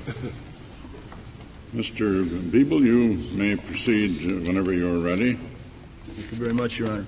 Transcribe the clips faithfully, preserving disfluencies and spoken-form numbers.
Mister Biebel, you may proceed whenever you're ready. Thank you very much, Your Honor.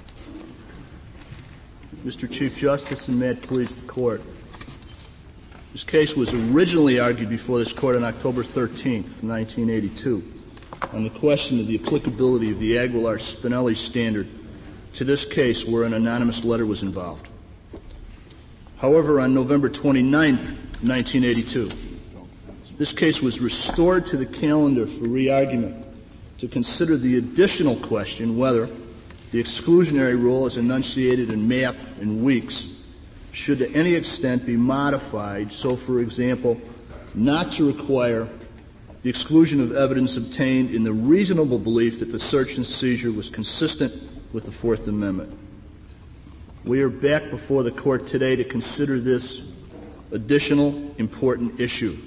Mister Chief Justice, and may it please the Court. This case was originally argued before this Court on October thirteenth, nineteen eighty-two, on the question of the applicability of the Aguilar-Spinelli standard to this case where an anonymous letter was involved. However, on November twenty-ninth, nineteen eighty-two, this case was restored to the calendar for re-argument to consider the additional question whether the exclusionary rule as enunciated in Mapp and Weeks should to any extent be modified so, for example, not to require the exclusion of evidence obtained in the reasonable belief that the search and seizure was consistent with the Fourth Amendment. We are back before the Court today to consider this additional important issue.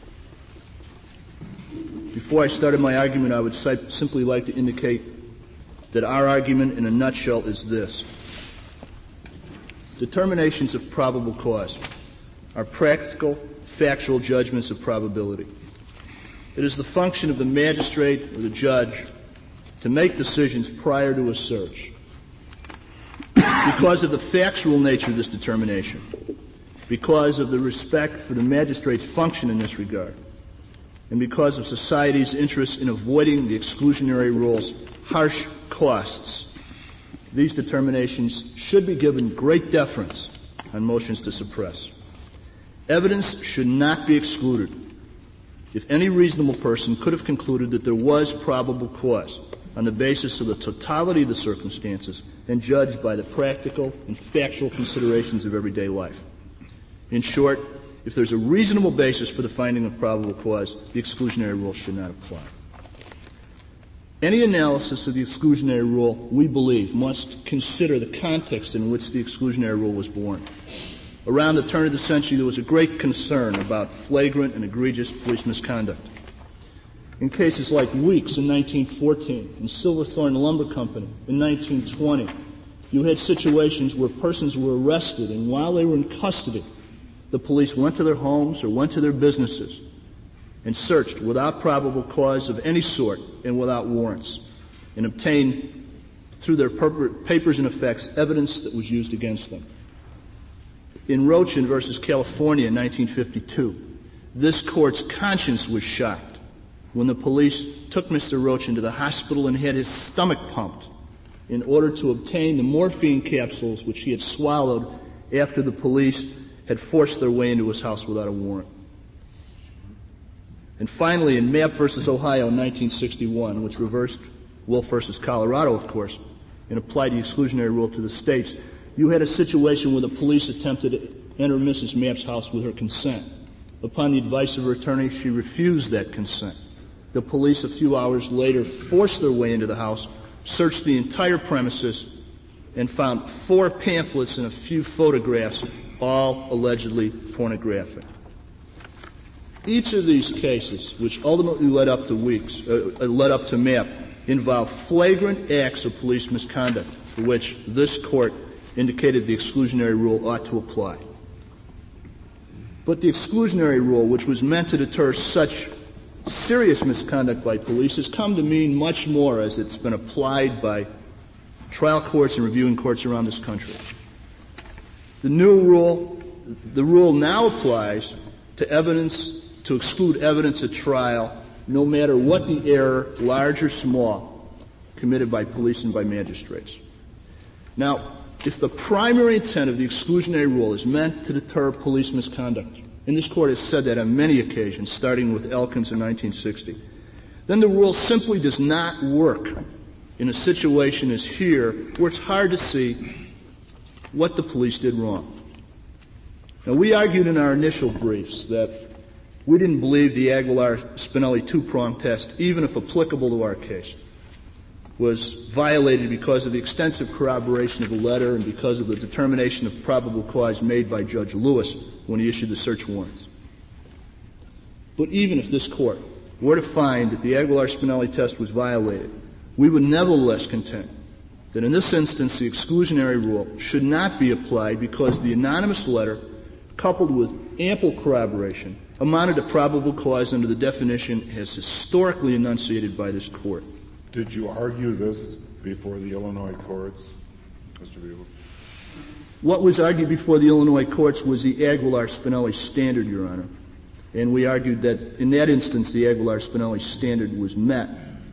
Before I started my argument, I would simply like to indicate that our argument in a nutshell is this. Determinations of probable cause are practical, factual judgments of probability. It is the function of the magistrate or the judge to make decisions prior to a search. Because of the factual nature of this determination, because of the respect for the magistrate's function in this regard, and because of society's interest in avoiding the exclusionary rule's harsh costs, these determinations should be given great deference on motions to suppress. Evidence should not be excluded if any reasonable person could have concluded that there was probable cause on the basis of the totality of the circumstances and judged by the practical and factual considerations of everyday life. In short, if there's a reasonable basis for the finding of probable cause, the exclusionary rule should not apply. Any analysis of the exclusionary rule, we believe, must consider the context in which the exclusionary rule was born. Around the turn of the century, there was a great concern about flagrant and egregious police misconduct. In cases like Weeks in nineteen fourteen and Silverthorne Lumber Company in nineteen twenty, you had situations where persons were arrested, and while they were in custody, the police went to their homes or went to their businesses and searched without probable cause of any sort and without warrants, and obtained through their papers and effects evidence that was used against them. In Rochin versus California in nineteen fifty-two, this Court's conscience was shocked when the police took Mister Rochin to the hospital and had his stomach pumped in order to obtain the morphine capsules which he had swallowed after the police had forced their way into his house without a warrant. And finally, in Mapp versus Ohio in nineteen sixty-one, which reversed Wolf versus Colorado, of course, and applied the exclusionary rule to the states, you had a situation where the police attempted to enter Missus Mapp's house with her consent. Upon the advice of her attorney, she refused that consent. The police, a few hours later, forced their way into the house, searched the entire premises, and found four pamphlets and a few photographs, all allegedly pornographic. Each of these cases, which ultimately led up to Weeks, uh, led up to Mapp, involved flagrant acts of police misconduct for which this Court indicated the exclusionary rule ought to apply. But the exclusionary rule, which was meant to deter such serious misconduct by police, has come to mean much more as it's been applied by trial courts and reviewing courts around this country. The new rule, the rule now applies to evidence, to exclude evidence at trial, no matter what the error, large or small, committed by police and by magistrates. Now, if the primary intent of the exclusionary rule is meant to deter police misconduct, and this Court has said that on many occasions, starting with Elkins in nineteen sixty, then the rule simply does not work in a situation as here where it's hard to see what the police did wrong. Now, we argued in our initial briefs that we didn't believe the Aguilar-Spinelli two-prong test, even if applicable to our case, was violated because of the extensive corroboration of the letter and because of the determination of probable cause made by Judge Lewis when he issued the search warrants. But even if this Court were to find that the Aguilar-Spinelli test was violated, we would nevertheless contend that in this instance the exclusionary rule should not be applied because the anonymous letter coupled with ample corroboration, amounted to probable cause under the definition as historically enunciated by this Court. Did you argue this before the Illinois courts, Mister Buell? What was argued before the Illinois courts was the Aguilar-Spinelli standard, Your Honor. And we argued that in that instance the Aguilar-Spinelli standard was met.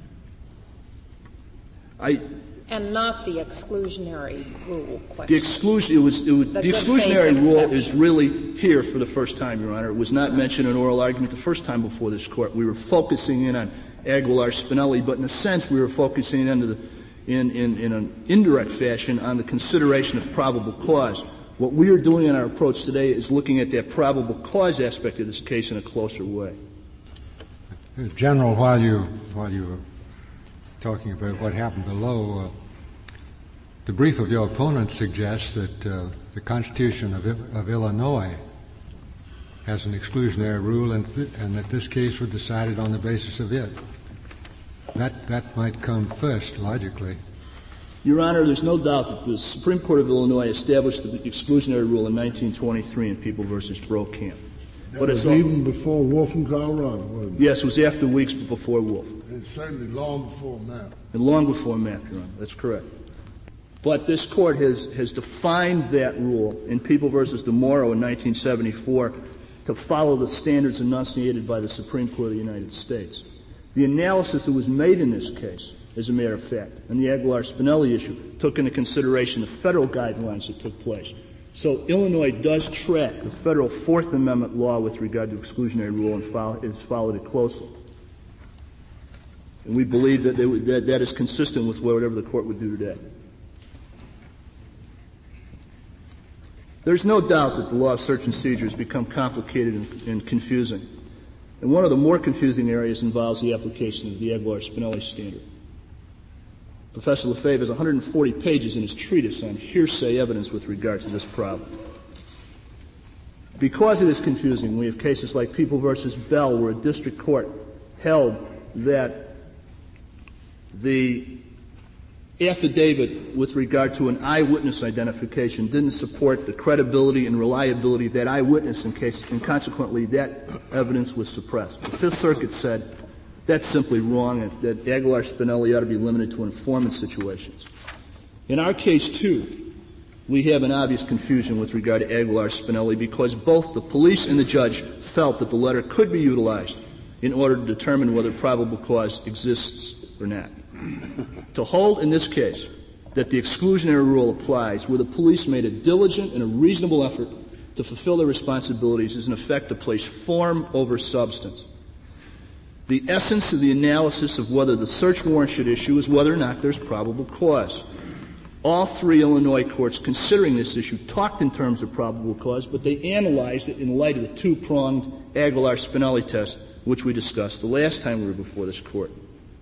I, and not the exclusionary rule question. The exclusion, it was, it was, the, the exclusionary rule is really here for the first time, Your Honor. It was not mentioned in oral argument the first time before this Court. We were focusing in on Aguilar-Spinelli, but in a sense we were focusing into the, in, in, in an indirect fashion on the consideration of probable cause. What we are doing in our approach today is looking at that probable cause aspect of this case in a closer way. General, while you, while you were talking about what happened below, uh, the brief of your opponent suggests that uh, the Constitution of, of Illinois has an exclusionary rule, and, th- and that this case was decided on the basis of it. That that might come first, logically. Your Honor, there's no doubt that the Supreme Court of Illinois established the exclusionary rule in nineteen twenty-three in People versus Brokamp. That but was it's even before Wolf and Colorado, wasn't it? Yes, it was after weeks before Wolf. And certainly long before Mapp. And long before Mapp, Your Honor. That's correct. But this Court has, has defined that rule in People versus DeMoro in nineteen seventy-four to follow the standards enunciated by the Supreme Court of the United States. The analysis that was made in this case, as a matter of fact, and the Aguilar-Spinelli issue, took into consideration the federal guidelines that took place. So Illinois does track the federal Fourth Amendment law with regard to exclusionary rule and follow, has followed it closely. And we believe that, they would, that that is consistent with whatever the Court would do today. There's no doubt that the law of search and seizure has become complicated and, and confusing. And one of the more confusing areas involves the application of the Aguilar-Spinelli standard. Professor Lefebvre has one hundred forty pages in his treatise on hearsay evidence with regard to this problem. Because it is confusing, we have cases like People versus Bell, where a district court held that the affidavit with regard to an eyewitness identification didn't support the credibility and reliability of that eyewitness in case, and consequently that evidence was suppressed. The Fifth Circuit said that's simply wrong, and that Aguilar-Spinelli ought to be limited to informant situations. In our case, too, we have an obvious confusion with regard to Aguilar-Spinelli because both the police and the judge felt that the letter could be utilized in order to determine whether probable cause exists or not. To hold in this case that the exclusionary rule applies where the police made a diligent and a reasonable effort to fulfill their responsibilities is in effect to place form over substance. The essence of the analysis of whether the search warrant should issue is whether or not there's probable cause. All three Illinois courts considering this issue talked in terms of probable cause, but they analyzed it in light of the two-pronged Aguilar-Spinelli test, which we discussed the last time we were before this Court.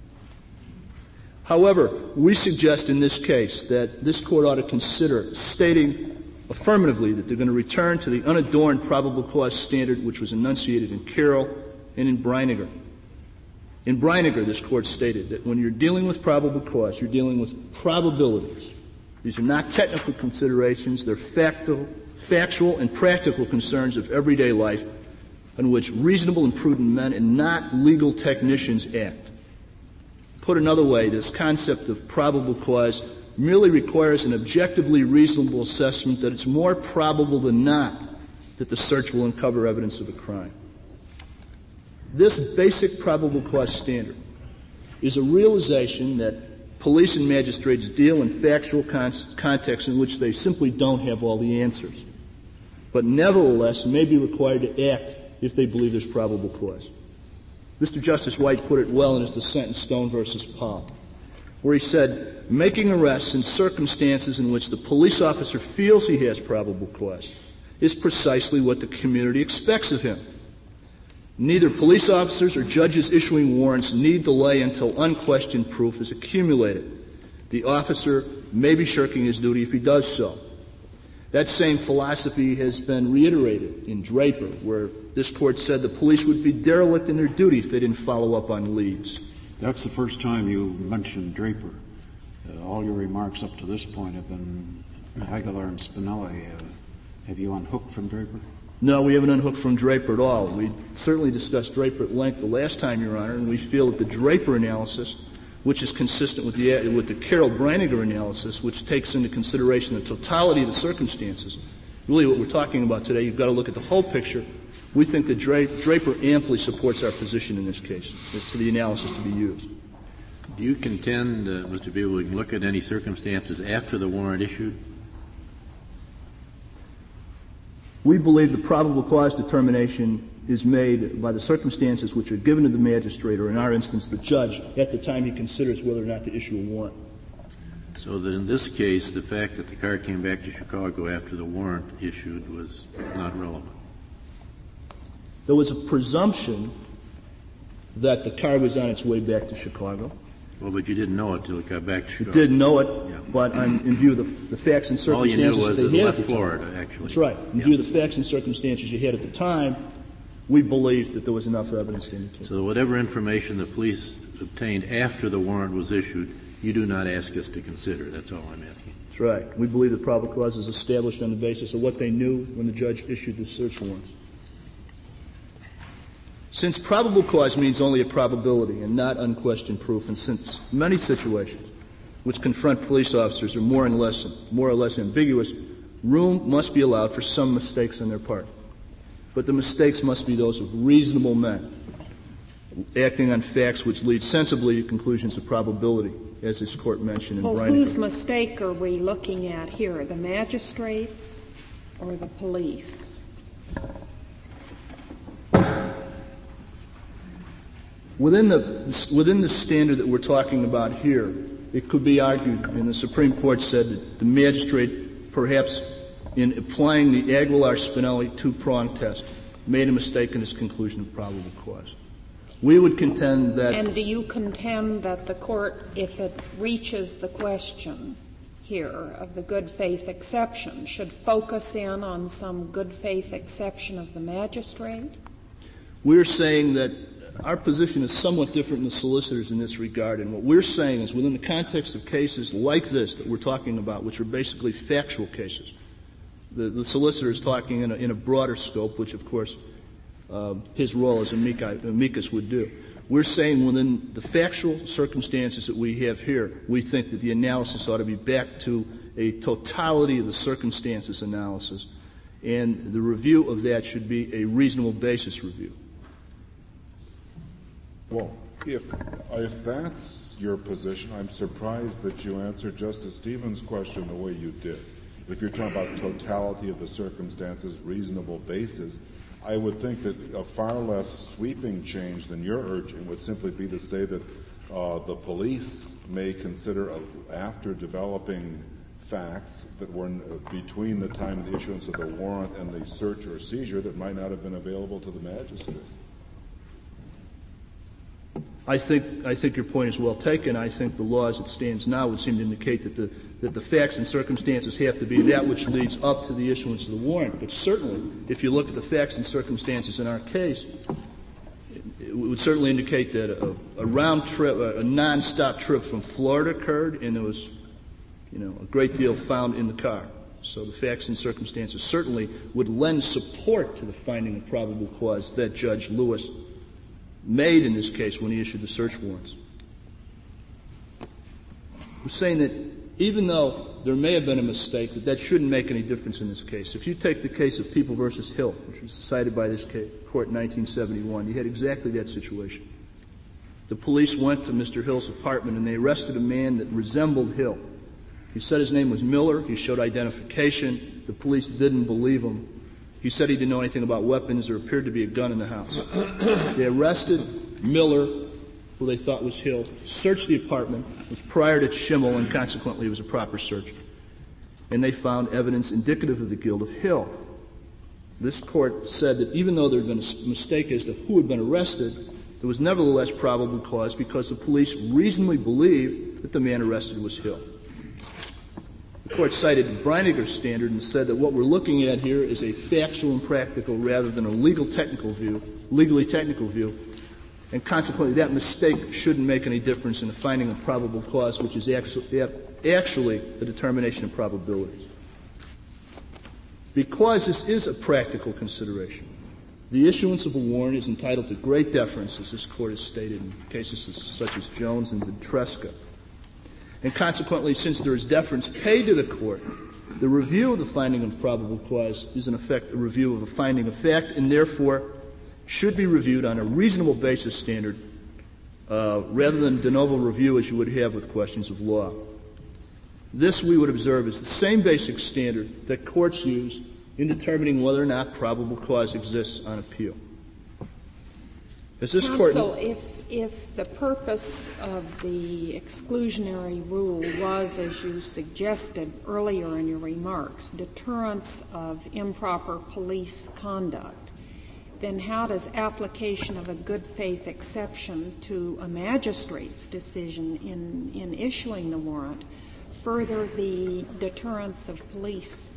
However, we suggest in this case that this Court ought to consider stating affirmatively that they're going to return to the unadorned probable cause standard which was enunciated in Carroll and in Brinegar. In Brinegar, this Court stated that when you're dealing with probable cause, you're dealing with probabilities. These are not technical considerations. They're factual, factual and practical concerns of everyday life on which reasonable and prudent men and not legal technicians act. Put another way, this concept of probable cause merely requires an objectively reasonable assessment that it's more probable than not that the search will uncover evidence of a crime. This basic probable cause standard is a realization that police and magistrates deal in factual con- contexts in which they simply don't have all the answers, but nevertheless may be required to act if they believe there's probable cause. Mister Justice White put it well in his dissent in Stone versus Paul, where he said, making arrests in circumstances in which the police officer feels he has probable cause is precisely what the community expects of him. Neither police officers or judges issuing warrants need delay until unquestioned proof is accumulated. The officer may be shirking his duty if he does so. That same philosophy has been reiterated in Draper, where this Court said the police would be derelict in their duty if they didn't follow up on leads. That's the first time you mentioned Draper. Uh, all your remarks up to this point have been Aguilar and Spinelli. Uh, have you unhooked from Draper? No, we haven't unhooked from Draper at all. We certainly discussed Draper at length the last time, Your Honor, and we feel that the Draper analysis, which is consistent with the with the Carroll-Brinegar analysis, which takes into consideration the totality of the circumstances, really what we're talking about today, you've got to look at the whole picture. We think that Dra- Draper amply supports our position in this case as to the analysis to be used. Do you contend, uh, Mister Beale, we can look at any circumstances after the warrant issued? We believe the probable cause determination is made by the circumstances which are given to the magistrate, or in our instance, the judge, at the time he considers whether or not to issue a warrant. So that in this case, the fact that the car came back to Chicago after the warrant issued was not relevant. There was a presumption that the car was on its way back to Chicago. Well, but you didn't know it until it got back to Chicago. You didn't know it, yeah. but um, in view of the, the facts and circumstances all you knew was that it they had left at the Florida, time. actually. That's right. In yeah. view of the facts and circumstances you had at the time, we believed that there was enough evidence to indicate. So whatever information the police obtained after the warrant was issued, you do not ask us to consider. That's all I'm asking. That's right. We believe the probable cause is established on the basis of what they knew when the judge issued the search warrants. Since probable cause means only a probability and not unquestioned proof, and since many situations which confront police officers are more and less, more or less ambiguous, room must be allowed for some mistakes on their part. But the mistakes must be those of reasonable men, acting on facts which lead sensibly to conclusions of probability, as this court mentioned in well, Brinegar. Whose mistake are we looking at here, the magistrates or the police? Within the, within the standard that we're talking about here, it could be argued, and the Supreme Court said that the magistrate, perhaps in applying the Aguilar-Spinelli two-prong test, made a mistake in his conclusion of probable cause. We would contend that... And do you contend that the court, if it reaches the question here of the good faith exception, should focus in on some good faith exception of the magistrate? We're saying that our position is somewhat different than the solicitors in this regard, and what we're saying is within the context of cases like this that we're talking about, which are basically factual cases, the, the solicitor is talking in a, in a broader scope, which of course uh, his role as amici, amicus would do. We're saying within the factual circumstances that we have here, we think that the analysis ought to be back to a totality of the circumstances analysis, and the review of that should be a reasonable basis review. Well, if if that's your position, I'm surprised that you answered Justice Stevens' question the way you did. If you're talking about totality of the circumstances, reasonable basis, I would think that a far less sweeping change than you're urging would simply be to say that uh, the police may consider, uh, after developing facts that were in, uh, between the time of the issuance of the warrant and the search or seizure that might not have been available to the magistrate. I think I think your point is well taken. I think the law as it stands now would seem to indicate that the that the facts and circumstances have to be that which leads up to the issuance of the warrant. But certainly, if you look at the facts and circumstances in our case, it, it would certainly indicate that a, a round trip, a, a non-stop trip from Florida occurred, and there was, you know, a great deal found in the car. So the facts and circumstances certainly would lend support to the finding of probable cause that Judge Lewis made in this case when he issued the search warrants. We're saying that even though there may have been a mistake, that that shouldn't make any difference in this case. If you take the case of People versus Hill, which was decided by this court in nineteen seventy-one, you had exactly that situation. The police went to Mister Hill's apartment and they arrested a man that resembled Hill. He said his name was Miller. He showed identification. The police didn't believe him. He said he didn't know anything about weapons. There appeared to be a gun in the house. They arrested Miller, who they thought was Hill, searched the apartment. It was prior to Schimmel, and consequently it was a proper search. And they found evidence indicative of the guilt of Hill. This court said that even though there had been a mistake as to who had been arrested, there was nevertheless probable cause because the police reasonably believed that the man arrested was Hill. The court cited Brinegar's standard and said that what we're looking at here is a factual and practical rather than a legal technical view, legally technical view, and consequently that mistake shouldn't make any difference in the finding of probable cause, which is actually, actually the determination of probabilities. Because this is a practical consideration, the issuance of a warrant is entitled to great deference, as this Court has stated in cases such as Jones and Ventresca. And consequently, since there is deference paid to the Court, the review of the finding of probable cause is in effect a review of a finding of fact, and therefore should be reviewed on a reasonable basis standard uh, rather than de novo review as you would have with questions of law. This, we would observe, is the same basic standard that courts use in determining whether or not probable cause exists on appeal. As this Counsel, Court, if if the purpose of the exclusionary rule was, as you suggested earlier in your remarks, deterrence of improper police conduct, then how does application of a good faith exception to a magistrate's decision in, in issuing the warrant further the deterrence of police?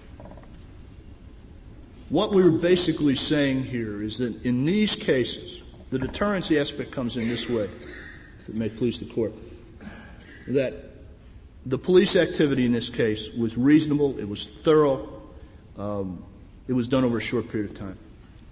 what we were basically saying here is that in these cases, the deterrence aspect comes in this way, if it may please the Court, that the police activity in this case was reasonable, it was thorough, um, it was done over a short period of time.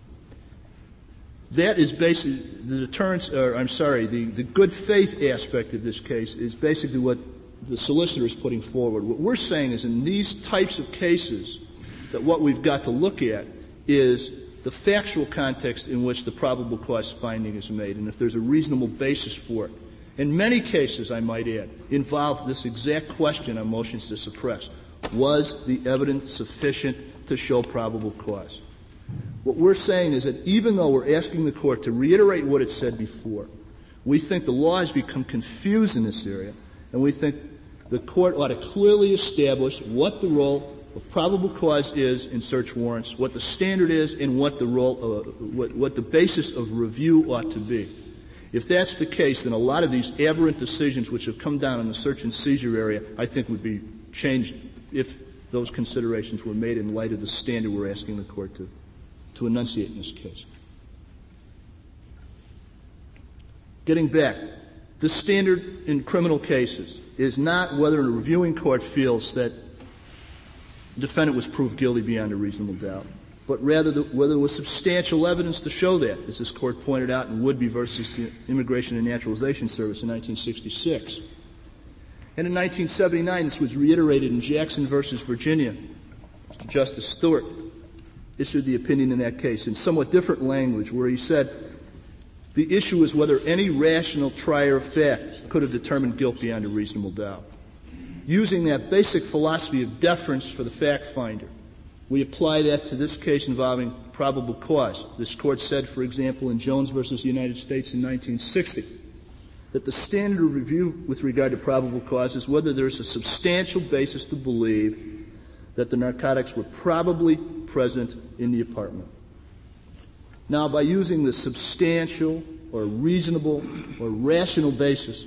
That is basically the deterrence, or I'm sorry, the, the good faith aspect of this case is basically what the solicitor is putting forward. What we're saying is in these types of cases that what we've got to look at is the factual context in which the probable cause finding is made, and if there's a reasonable basis for it. In many cases, I might add, involve this exact question on motions to suppress. Was the evidence sufficient to show probable cause? What we're saying is that even though we're asking the Court to reiterate what it said before, we think the law has become confused in this area, and we think the Court ought to clearly establish what the role of probable cause is in search warrants, what the standard is, and what the role, uh, what, what the basis of review ought to be. If that's the case, then a lot of these aberrant decisions which have come down in the search and seizure area, I think would be changed if those considerations were made in light of the standard we're asking the Court to, to enunciate in this case. Getting back, the standard in criminal cases is not whether a reviewing court feels that the defendant was proved guilty beyond a reasonable doubt, but rather the, whether there was substantial evidence to show that, as this Court pointed out in Woodby versus the Immigration and Naturalization Service in nineteen sixty-six. And in nineteen seventy-nine, this was reiterated in Jackson versus Virginia. Mister Justice Stewart issued the opinion in that case in somewhat different language, where he said, the issue is whether any rational trier of fact could have determined guilt beyond a reasonable doubt. Using that basic philosophy of deference for the fact finder, we apply that to this case involving probable cause. This Court said, for example, in Jones versus the United States in nineteen sixty, that the standard of review with regard to probable cause is whether there is a substantial basis to believe that the narcotics were probably present in the apartment. Now, by using the substantial or reasonable or rational basis,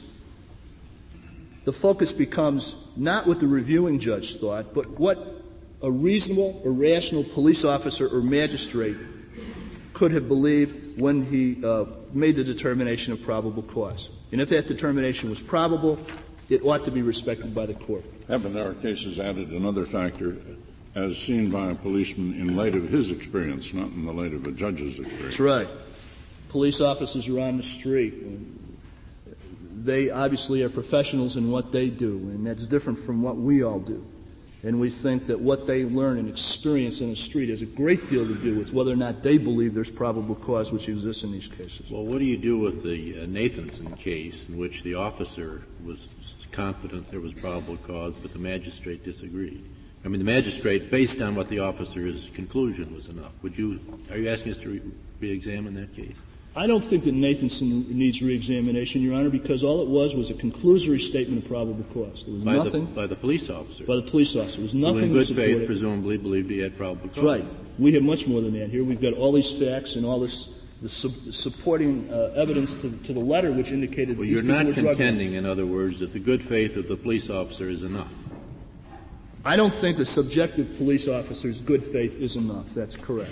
the focus becomes not what the reviewing judge thought, but what a reasonable or rational police officer or magistrate could have believed when he uh, made the determination of probable cause. And if that determination was probable, it ought to be respected by the Court. Haven't our cases added another factor as seen by a policeman in light of his experience, not in the light of a judge's experience? That's right. Police officers are on the street. They obviously are professionals in what they do, and that's different from what we all do. And we think that what they learn and experience in the street has a great deal to do with whether or not they believe there's probable cause which exists in these cases. Well, what do you do with the uh, Nathanson case in which the officer was confident there was probable cause, but the magistrate disagreed? I mean, the magistrate, based on what the officer's conclusion was enough. Would you, are you asking us to re- re-examine that case? I don't think that Nathanson needs re-examination, Your Honor, because all it was was a conclusory statement of probable cause. There was by nothing the, by the police officer. By the police officer. There was nothing who in good to faith it. presumably believed he had probable cause. That's right. We have much more than that here. We've got all these facts and all this the su- supporting uh, evidence to, to the letter which indicated well, that you're these people not were drug contending, dealers. in other words, that the good faith of the police officer is enough. I don't think the subjective police officer's good faith is enough. That's correct.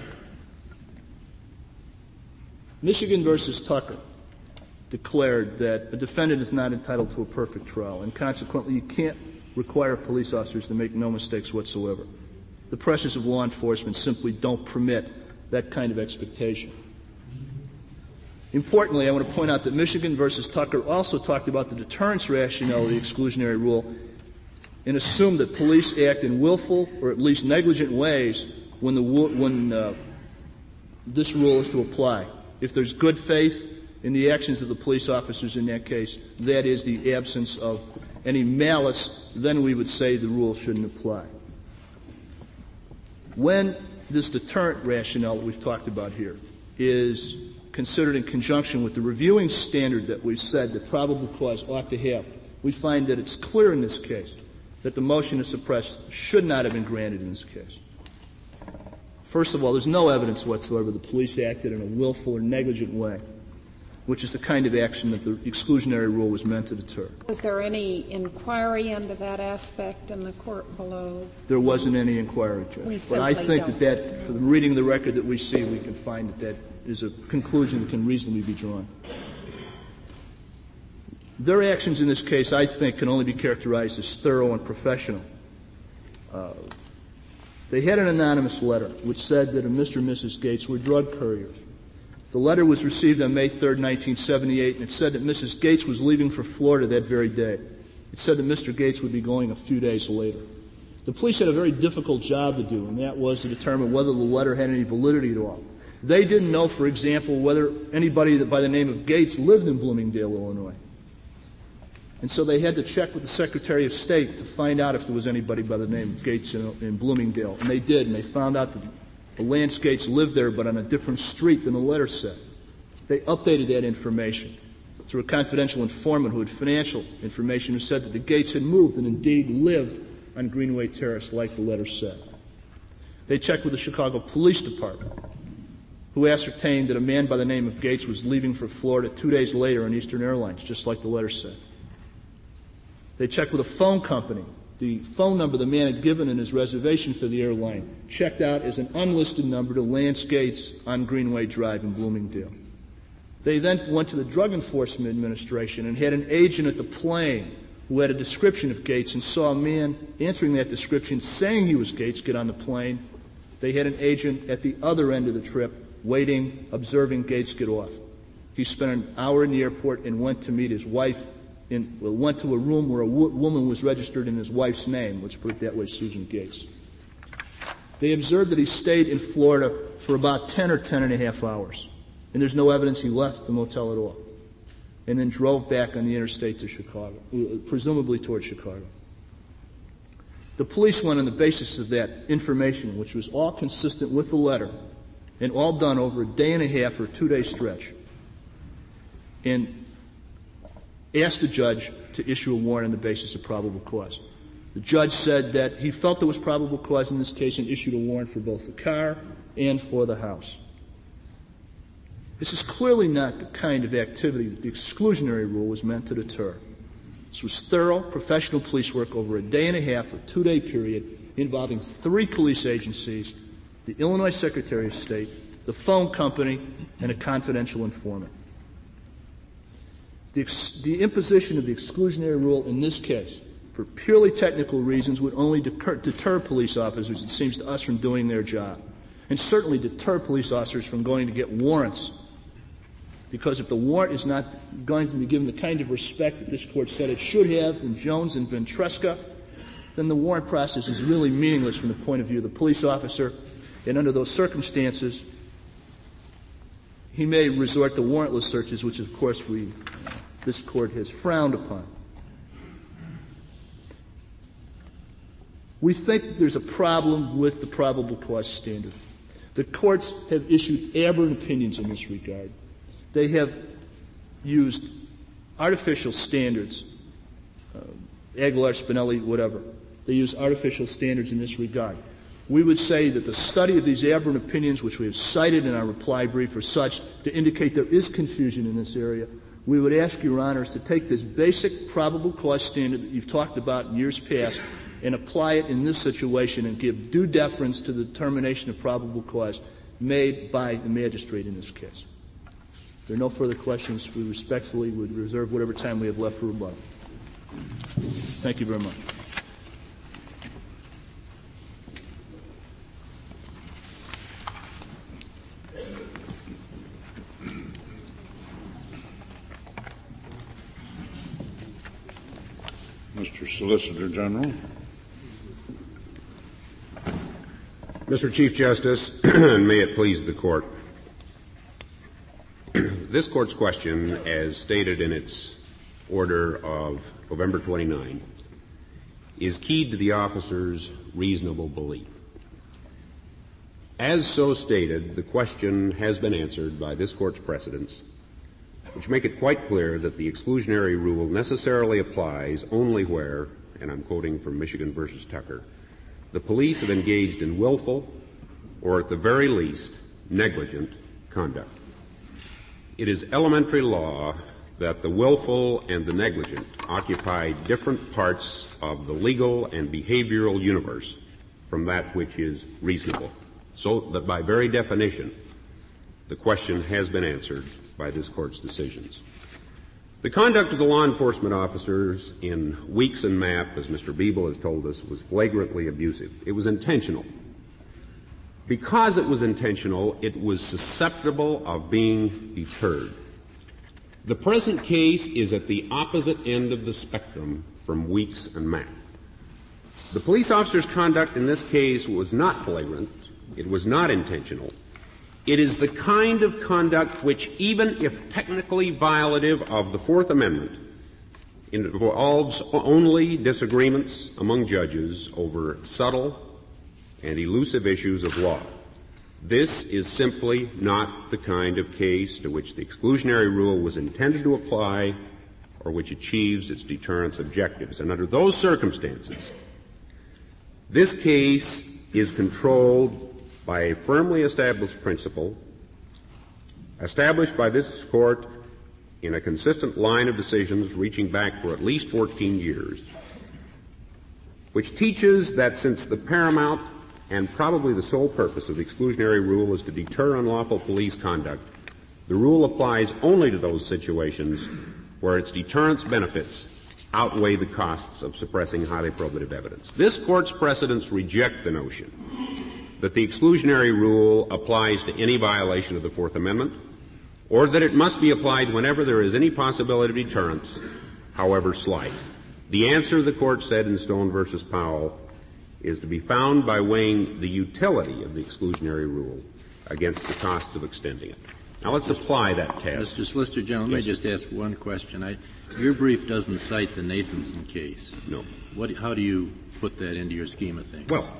Michigan versus Tucker declared that a defendant is not entitled to a perfect trial, and consequently you can't require police officers to make no mistakes whatsoever. the pressures of law enforcement simply don't permit that kind of expectation. Importantly, I want to point out that Michigan versus Tucker also talked about the deterrence rationale of the exclusionary rule and assumed that police act in willful or at least negligent ways when, the, when uh, this rule is to apply. If there's good faith in the actions of the police officers in that case, that is the absence of any malice, then we would say the rule shouldn't apply. When this deterrent rationale that we've talked about here is considered in conjunction with the reviewing standard that we've said that probable cause ought to have, we find that it's clear in this case that the motion to suppress should not have been granted in this case. First of all, there's no evidence whatsoever the police acted in a willful or negligent way, which is the kind of action that the exclusionary rule was meant to deter. Was there any inquiry into that aspect in the court below? There wasn't any inquiry, Judge. We but I think don't. that that, from reading the record that we see, we can find that that is a conclusion that can reasonably be drawn. Their actions in this case, I think, can only be characterized as thorough and professional. Uh, they had an anonymous letter which said that Mister and Missus Gates were drug couriers. The letter was received on May third, nineteen seventy-eight, and it said that Missus Gates was leaving for Florida that very day. It said that Mister Gates would be going a few days later. The police had a very difficult job to do, and that was to determine whether the letter had any validity at all. They didn't know, for example, whether anybody by the name of Gates lived in Bloomingdale, Illinois. And so they had to check with the Secretary of State to find out if there was anybody by the name of Gates in, in Bloomingdale. And they did, and they found out that the Lance Gates lived there, but on a different street than the letter said. They updated that information through a confidential informant who had financial information who said that the Gates had moved and indeed lived on Greenway Terrace like the letter said. They checked with the Chicago Police Department, who ascertained that a man by the name of Gates was leaving for Florida two days later on Eastern Airlines, just like the letter said. They checked with a phone company. The phone number the man had given in his reservation for the airline checked out as an unlisted number to Lance Gates on Greenway Drive in Bloomingdale. They then went to the Drug Enforcement Administration and had an agent at the plane who had a description of Gates and saw a man answering that description saying he was Gates get on the plane. They had an agent at the other end of the trip waiting, observing Gates get off. He spent an hour in the airport and went to meet his wife In, well, went to a room where a w- woman was registered in his wife's name, let's put it that way, Susan Gates. They observed that he stayed in Florida for about ten or ten and a half hours, and there's no evidence he left the motel at all, and then drove back on the interstate to Chicago, presumably toward Chicago. The police went on the basis of that information, which was all consistent with the letter, and all done over a day and a half or a two-day stretch, and asked the judge to issue a warrant on the basis of probable cause. The judge said that he felt there was probable cause in this case and issued a warrant for both the car and for the house. This is clearly not the kind of activity that the exclusionary rule was meant to deter. This was thorough, professional police work over a day and a half or two-day period involving three police agencies, the Illinois Secretary of State, the phone company, and a confidential informant. The, ex- the imposition of the exclusionary rule in this case, for purely technical reasons, would only deter, deter police officers, it seems to us, from doing their job, and certainly deter police officers from going to get warrants. Because if the warrant is not going to be given the kind of respect that this Court said it should have in Jones and Ventresca, then the warrant process is really meaningless from the point of view of the police officer, and under those circumstances, he may resort to warrantless searches, which, of course, we this Court has frowned upon. We think there's a problem with the probable cause standard. The courts have issued aberrant opinions in this regard. They have used artificial standards, uh, Aguilar, Spinelli, whatever. They use artificial standards in this regard. We would say that the study of these aberrant opinions, which we have cited in our reply brief, are such to indicate there is confusion in this area. We would ask Your Honors to take this basic probable cause standard that you've talked about in years past and apply it in this situation and give due deference to the determination of probable cause made by the magistrate in this case. If there are no further questions, we respectfully would reserve whatever time we have left for rebuttal. Thank you very much. Mister Solicitor General. Mister Chief Justice, and may it please the Court, this Court's question, as stated in its order of November twenty-ninth, is keyed to the officer's reasonable belief. As so stated, the question has been answered by this Court's precedents, which make it quite clear that the exclusionary rule necessarily applies only where, and I'm quoting from Michigan versus Tucker, the police have engaged in willful, or at the very least, negligent conduct. It is elementary law that the willful and the negligent occupy different parts of the legal and behavioral universe from that which is reasonable, so that by very definition, the question has been answered by this Court's decisions. The conduct of the law enforcement officers in Weeks and Mapp, as Mister Beeble has told us, was flagrantly abusive. It was intentional. Because it was intentional, it was susceptible of being deterred. The present case is at the opposite end of the spectrum from Weeks and Mapp. The police officer's conduct in this case was not flagrant. It was not intentional. It is the kind of conduct which, even if technically violative of the Fourth Amendment, involves only disagreements among judges over subtle and elusive issues of law. This is simply not the kind of case to which the exclusionary rule was intended to apply or which achieves its deterrence objectives. And under those circumstances, this case is controlled by a firmly established principle established by this Court in a consistent line of decisions reaching back for at least fourteen years, which teaches that since the paramount and probably the sole purpose of the exclusionary rule is to deter unlawful police conduct, the rule applies only to those situations where its deterrence benefits outweigh the costs of suppressing highly probative evidence. This Court's precedents reject the notion that the exclusionary rule applies to any violation of the Fourth Amendment, or that it must be applied whenever there is any possibility of deterrence, however slight. The answer, the Court said in Stone versus Powell, is to be found by weighing the utility of the exclusionary rule against the costs of extending it. Now let's apply that test. Mister Solicitor General, let me just ask one question. I, your brief doesn't cite the Nathanson case. No. What, how do you put that into your scheme of things? Well,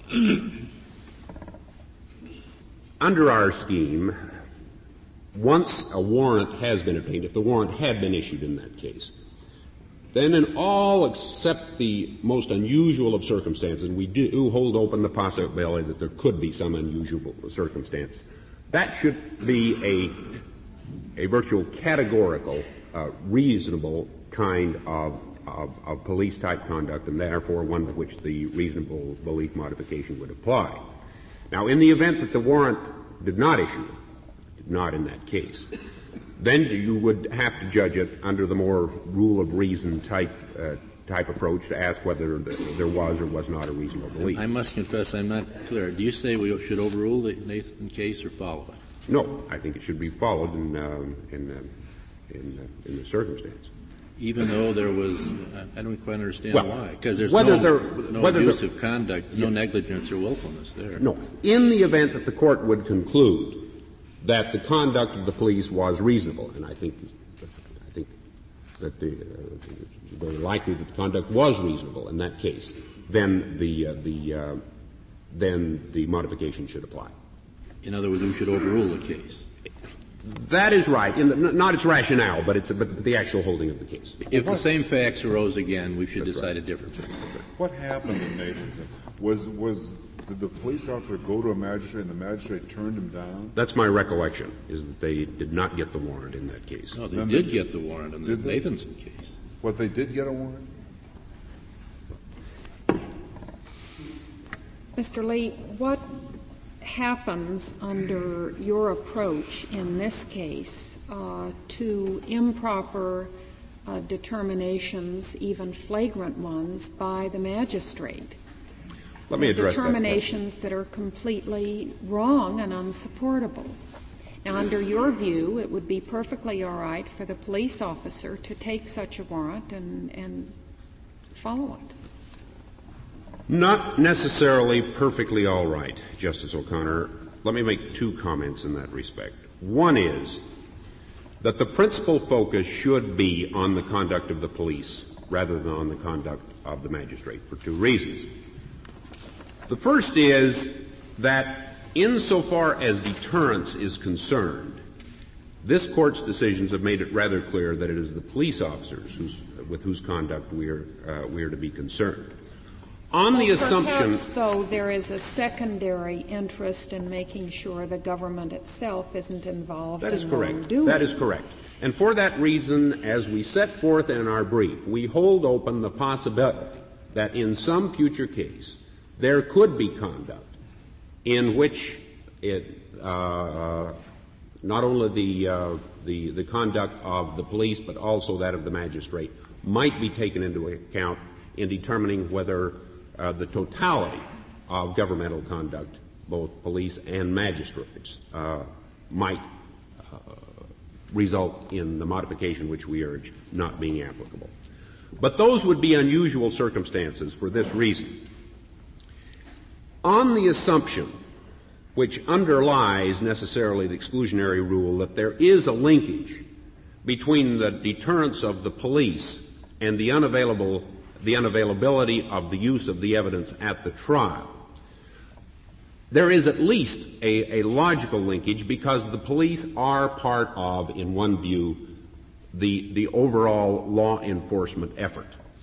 under our scheme, once a warrant has been obtained, if the warrant had been issued in that case, then in all except the most unusual of circumstances, we do hold open the possibility that there could be some unusual circumstance, that should be a, a virtual categorical, uh, reasonable kind of, of, of police-type conduct, and therefore one to which the reasonable belief modification would apply. Now, in the event that the warrant did not issue, did not in that case, then you would have to judge it under the more rule of reason type uh, type approach to ask whether the, there was or was not a reasonable belief. I must confess I'm not clear. Do you say we should overrule the Nathanson case or follow it? No, I think it should be followed in um, in uh, in, uh, in the circumstance. Even though there was, I don't quite understand well, why. Because there's whether no, there, no whether abusive there, conduct, no yeah. negligence or willfulness there. No. In the event that the Court would conclude that the conduct of the police was reasonable, and I think, I think that the, uh, very likely that the conduct was reasonable in that case, then the, uh, the, uh, then the modification should apply. In other words, we should overrule the case. That is right. In the, not its rationale, but it's but the actual holding of the case. If the same facts arose again, we should That's decide right. a different thing. Right. What happened in Nathanson? Was was did the police officer go to a magistrate and the magistrate turned him down? That's my recollection, is that they did not get the warrant in that case. No, they then did they, get the warrant in the Nathanson case. What, they did get a warrant? Mister Lee, what happens under your approach in this case uh, to improper uh, determinations, even flagrant ones, by the magistrate? Let me address determinations that, that are completely wrong and unsupportable. Now, under your view, it would be perfectly all right for the police officer to take such a warrant and, and follow it. Not necessarily perfectly all right, Justice O'Connor. Let me make two comments in that respect. One is that the principal focus should be on the conduct of the police rather than on the conduct of the magistrate for two reasons. The first is that insofar as deterrence is concerned, this Court's decisions have made it rather clear that it is the police officers whose, with whose conduct we are, uh, we are to be concerned. On well, the assumption, perhaps, though, there is a secondary interest in making sure the government itself isn't involved that is in correct. wrongdoing. That is correct. And for that reason, as we set forth in our brief, we hold open the possibility that in some future case there could be conduct in which it, uh, not only the, uh, the the conduct of the police but also that of the magistrate might be taken into account in determining whether uh, the totality of governmental conduct, both police and magistrates, uh, might uh, result in the modification which we urge not being applicable. But those would be unusual circumstances for this reason. On the assumption which underlies necessarily the exclusionary rule that there is a linkage between the deterrence of the police and the unavailable the unavailability of the use of the evidence at the trial, there is at least a, a logical linkage because the police are part of, in one view, the, the overall law enforcement effort.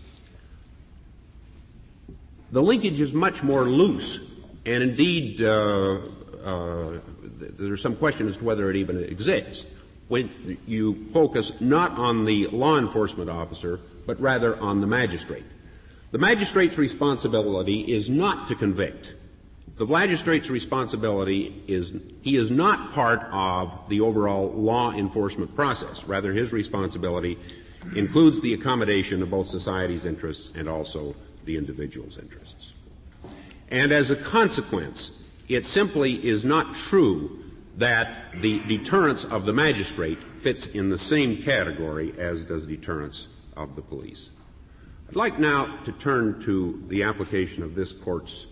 The linkage is much more loose, and indeed uh, uh, there's some question as to whether it even exists when you focus not on the law enforcement officer but rather on the magistrate. The magistrate's responsibility is not to convict. The magistrate's responsibility is he is not part of the overall law enforcement process. Rather, his responsibility includes the accommodation of both society's interests and also the individual's interests. And as a consequence, it simply is not true that the deterrence of the magistrate fits in the same category as does deterrence of the police. I'd like now to turn to the application of this Court's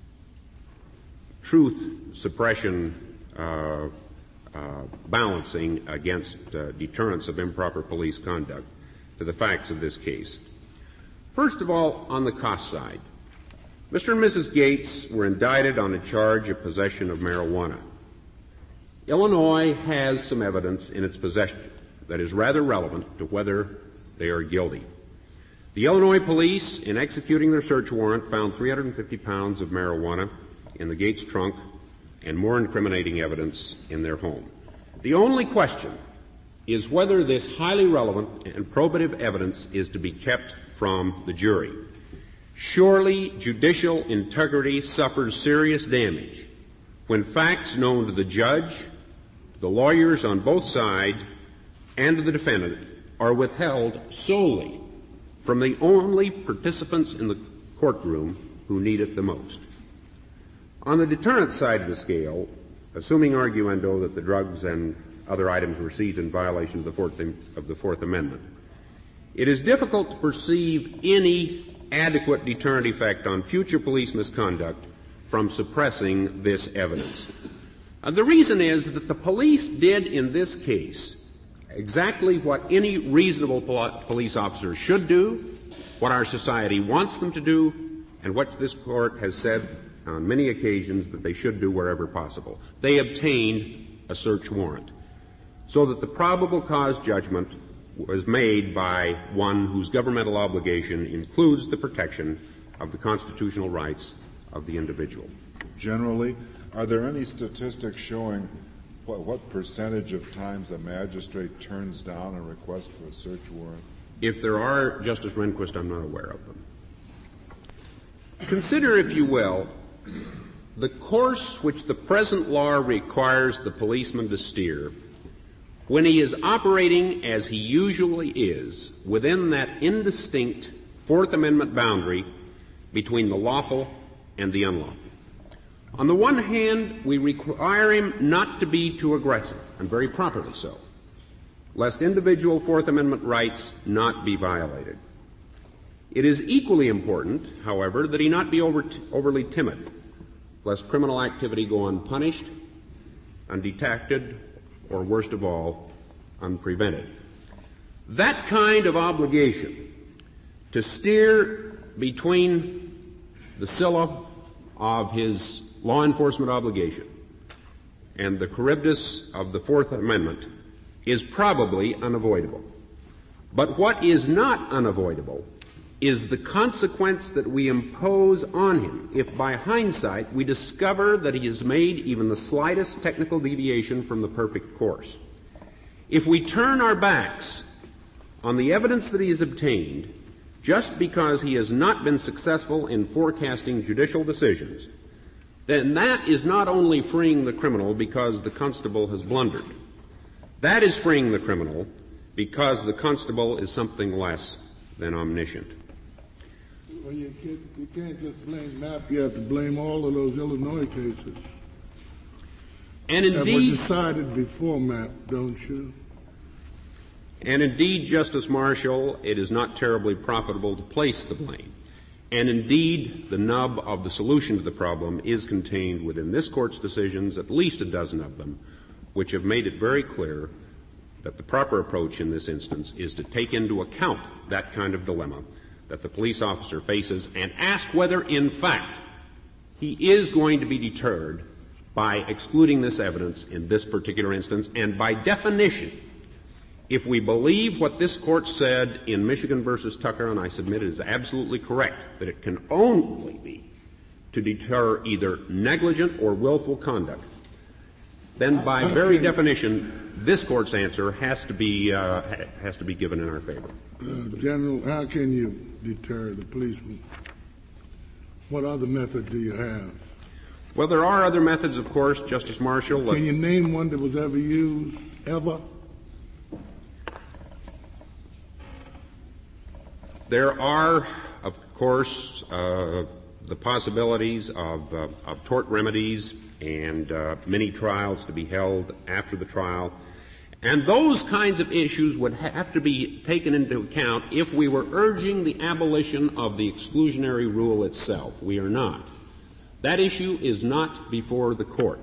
truth suppression uh, uh, balancing against uh, deterrence of improper police conduct to the facts of this case. First of all, on the cost side, Mister and Missus Gates were indicted on a charge of possession of marijuana. Illinois has some evidence in its possession that is rather relevant to whether they are guilty. The Illinois police, in executing their search warrant, found three hundred fifty pounds of marijuana in the Gates trunk and more incriminating evidence in their home. The only question is whether this highly relevant and probative evidence is to be kept from the jury. Surely judicial integrity suffers serious damage when facts known to the judge, the lawyers on both sides, and to the defendant are withheld solely from the only participants in the courtroom who need it the most. On the deterrence side of the scale, assuming arguendo that the drugs and other items were seized in violation of the Fourth, of the Fourth Amendment, it is difficult to perceive any adequate deterrent effect on future police misconduct from suppressing this evidence. And the reason is that the police did in this case exactly what any reasonable police officer should do, what our society wants them to do, and what this Court has said on many occasions that they should do wherever possible. They obtained a search warrant so that the probable cause judgment was made by one whose governmental obligation includes the protection of the constitutional rights of the individual. Generally, are there any statistics showing what, what percentage of times a magistrate turns down a request for a search warrant? If there are, Justice Rehnquist, I'm not aware of them. Consider, if you will, the course which the present law requires the policeman to steer when he is operating as he usually is within that indistinct Fourth Amendment boundary between the lawful and the unlawful. On the one hand, we require him not to be too aggressive, and very properly so, lest individual Fourth Amendment rights not be violated. It is equally important, however, that he not be over t- overly timid, lest criminal activity go unpunished, undetected, or worst of all, unprevented. That kind of obligation to steer between the Scylla of his law enforcement obligation and the Charybdis of the Fourth Amendment is probably unavoidable. But what is not unavoidable is the consequence that we impose on him if by hindsight we discover that he has made even the slightest technical deviation from the perfect course. If we turn our backs on the evidence that he has obtained just because he has not been successful in forecasting judicial decisions, then that is not only freeing the criminal because the constable has blundered. That is freeing the criminal because the constable is something less than omniscient. Well, you can't, you can't just blame Knapp. You have to blame all of those Illinois cases. And indeed, that were decided before Knapp, don't you? And indeed, Justice Marshall, it is not terribly profitable to place the blame. And indeed, the nub of the solution to the problem is contained within this Court's decisions, at least a dozen of them, which have made it very clear that the proper approach in this instance is to take into account that kind of dilemma that the police officer faces and ask whether, in fact, he is going to be deterred by excluding this evidence in this particular instance. And by definition, if we believe what this Court said in Michigan versus Tucker, and I submit it is absolutely correct, that it can only be to deter either negligent or willful conduct, then by very definition, this Court's answer has to be uh, has to be given in our favor. Uh, General, how can you deter the policeman? What other method do you have? Well, there are other methods, of course, Justice Marshall. Can you name one that was ever used, ever? There are, of course, uh, the possibilities of, uh, of tort remedies and uh, many trials to be held after the trial. And those kinds of issues would have to be taken into account if we were urging the abolition of the exclusionary rule itself. We are not. That issue is not before the Court.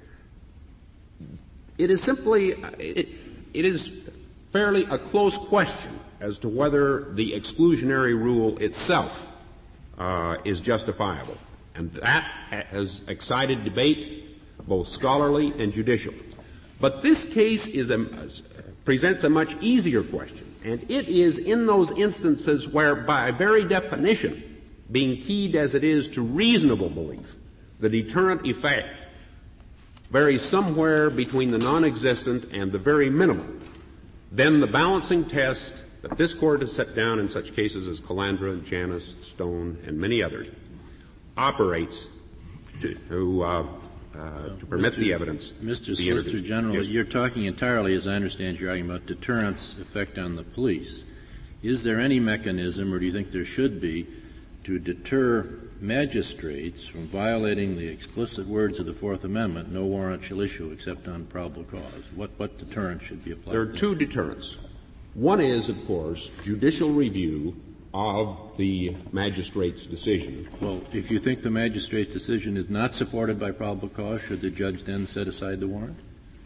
It is simply, it, it is fairly a close question as to whether the exclusionary rule itself uh, is justifiable. And that has excited debate, both scholarly and judicial. But this case is a, presents a much easier question, and it is in those instances where, by very definition, being keyed as it is to reasonable belief, the deterrent effect varies somewhere between the non-existent and the very minimal. Then the balancing test that this Court has set down in such cases as Calandra, Janus, Stone, and many others operates to, to, uh, uh, to permit Mister the evidence. Mister Solicitor General, yes. You're talking entirely, as I understand your argument, about deterrence effect on the police. Is there any mechanism, or do you think there should be, to deter magistrates from violating the explicit words of the Fourth Amendment, no warrant shall issue except on probable cause? What, what deterrent should be applied? There are two deterrents. One is, of course, judicial review of the magistrate's decision. Well, if you think the magistrate's decision is not supported by probable cause, should the judge then set aside the warrant?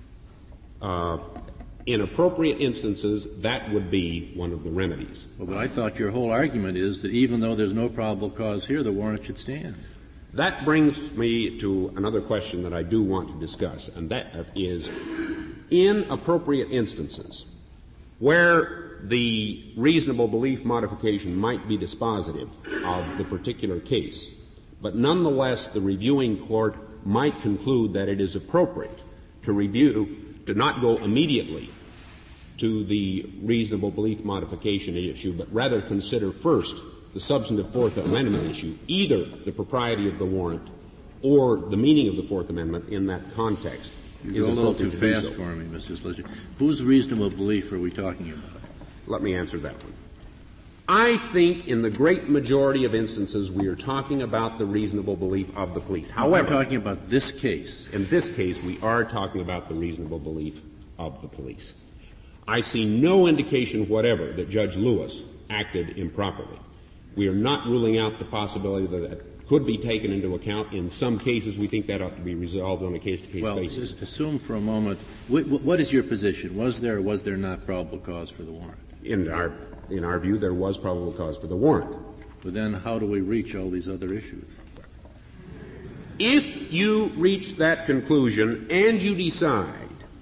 Uh, in appropriate instances, that would be one of the remedies. Well, but I thought your whole argument is that even though there's no probable cause here, the warrant should stand. That brings me to another question that I do want to discuss, and that is, in appropriate instances, where the reasonable belief modification might be dispositive of the particular case, but nonetheless the reviewing court might conclude that it is appropriate to review, to not go immediately to the reasonable belief modification issue, but rather consider first the substantive Fourth Amendment issue, either the propriety of the warrant or the meaning of the Fourth Amendment in that context. You're a little too fast so. for me, Mister Solicitor. Whose reasonable belief are we talking about? Let me answer that one. I think in the great majority of instances we are talking about the reasonable belief of the police. However, we're talking about this case. In this case, we are talking about the reasonable belief of the police. I see no indication whatever that Judge Lewis acted improperly. We are not ruling out the possibility that that could be taken into account. In some cases, we think that ought to be resolved on a case-to-case well, basis. Well, assume for a moment, what, what is your position? Was there or was there not probable cause for the warrant? In our, in our view, there was probable cause for the warrant. But then how do we reach all these other issues? If you reach that conclusion and you decide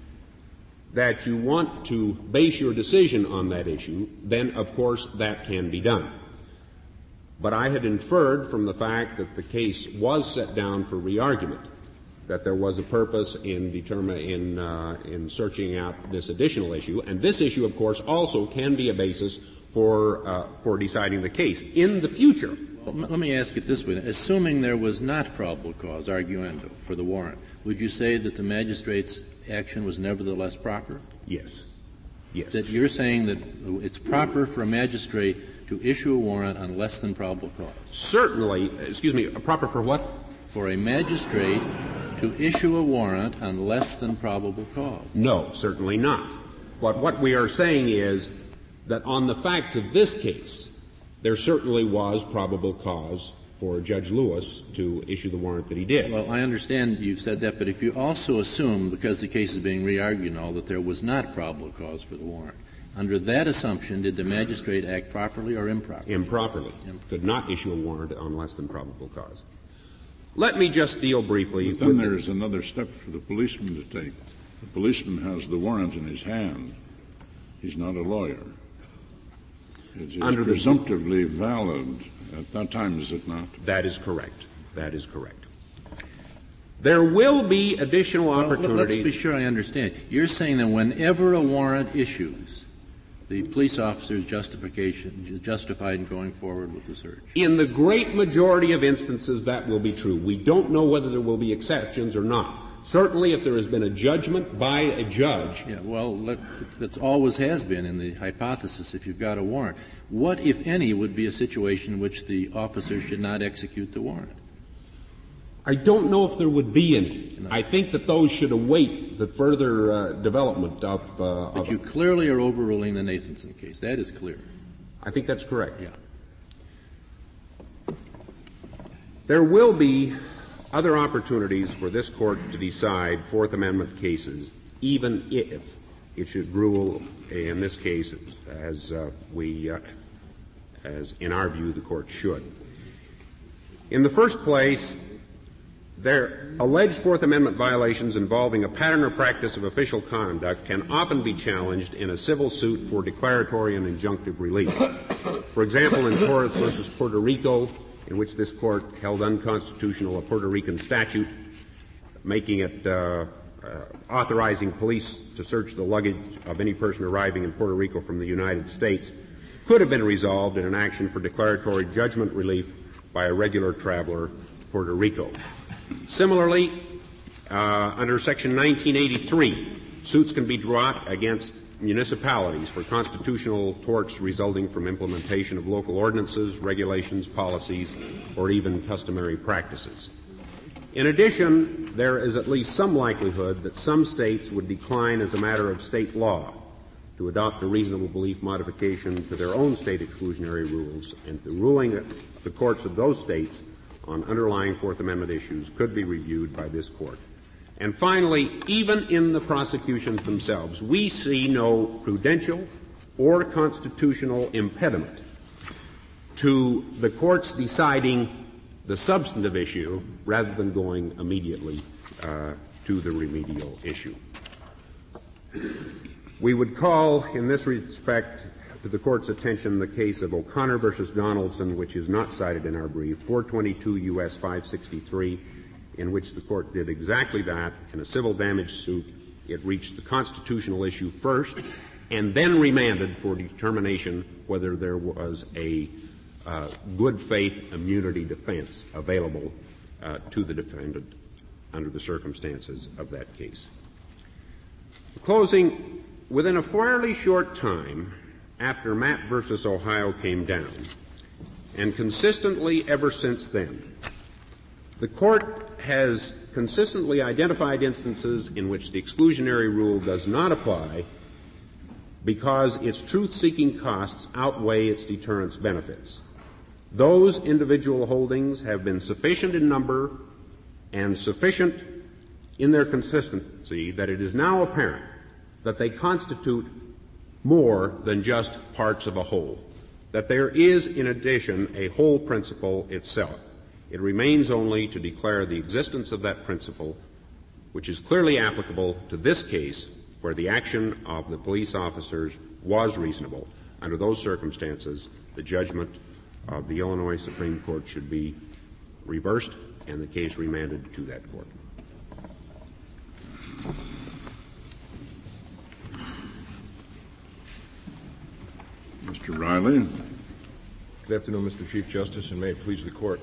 that you want to base your decision on that issue, then, of course, that can be done. But I had inferred from the fact that the case was set down for re-argument that there was a purpose in determine, in, uh, in searching out this additional issue. And this issue, of course, also can be a basis for, uh, for deciding the case. In the future, well, let me ask it this way. Assuming there was not probable cause, arguendo, for the warrant, would you say that the magistrate's action was nevertheless proper? Yes. Yes. That you're saying that it's proper for a magistrate to issue a warrant on less than probable cause? Certainly. Excuse me, proper for what? For a magistrate to issue a warrant on less than probable cause. No, certainly not. But what we are saying is that on the facts of this case, there certainly was probable cause for Judge Lewis to issue the warrant that he did. Well, I understand you've said that, but if you also assume, because the case is being re-argued and all, that there was not probable cause for the warrant, under that assumption, did the magistrate act properly or improperly? Improperly. Improperly. Could not issue a warrant on less than probable cause. Let me just deal briefly but then with there's the, another step for the policeman to take. The policeman has the warrant in his hand. He's not a lawyer. It is under presumptively the, valid at that time, is it not? That is correct. That is correct. There will be additional well, opportunities. Let's be sure I understand. You're saying that whenever a warrant issues, the police officer's justification justified in going forward with the search? In the great majority of instances, that will be true. We don't know whether there will be exceptions or not. Certainly, if there has been a judgment by a judge. Yeah, well, let, that always has been in the hypothesis if you've got a warrant. What, if any, would be a situation in which the officer should not execute the warrant? I don't know if there would be any. No. I think that those should await the further uh, development of. Uh, but of you clearly are overruling the Nathanson case. That is clear. I think that's correct. Yeah. There will be other opportunities for this Court to decide Fourth Amendment cases, even if it should rule in this case as uh, we, uh, as in our view, the Court should. In the first place, their alleged Fourth Amendment violations involving a pattern or practice of official conduct can often be challenged in a civil suit for declaratory and injunctive relief. For example, in Torres versus Puerto Rico, in which this Court held unconstitutional a Puerto Rican statute, making it uh, uh, authorizing police to search the luggage of any person arriving in Puerto Rico from the United States, could have been resolved in an action for declaratory judgment relief by a regular traveler to Puerto Rico. Similarly, uh, under Section nineteen eighty-three, suits can be brought against municipalities for constitutional torts resulting from implementation of local ordinances, regulations, policies, or even customary practices. In addition, there is at least some likelihood that some states would decline as a matter of state law to adopt a reasonable belief modification to their own state exclusionary rules, and the ruling of the courts of those states on underlying Fourth Amendment issues could be reviewed by this Court. And finally, even in the prosecutions themselves, we see no prudential or constitutional impediment to the courts deciding the substantive issue rather than going immediately uh, to the remedial issue. We would call, in this respect, to the Court's attention the case of O'Connor versus Donaldson, which is not cited in our brief, four twenty-two U S five sixty-three, in which the Court did exactly that. In a civil damage suit, it reached the constitutional issue first and then remanded for determination whether there was a uh, good faith immunity defense available uh, to the defendant under the circumstances of that case. In closing, within a fairly short time after Mapp versus Ohio came down, and consistently ever since then, the Court has consistently identified instances in which the exclusionary rule does not apply because its truth-seeking costs outweigh its deterrence benefits. Those individual holdings have been sufficient in number and sufficient in their consistency that it is now apparent that they constitute more than just parts of a whole, that there is, in addition, a whole principle itself. It remains only to declare the existence of that principle, which is clearly applicable to this case where the action of the police officers was reasonable. Under those circumstances, the judgment of the Illinois Supreme Court should be reversed and the case remanded to that court. Mister Riley. Good afternoon, Mister Chief Justice, and may it please the Court.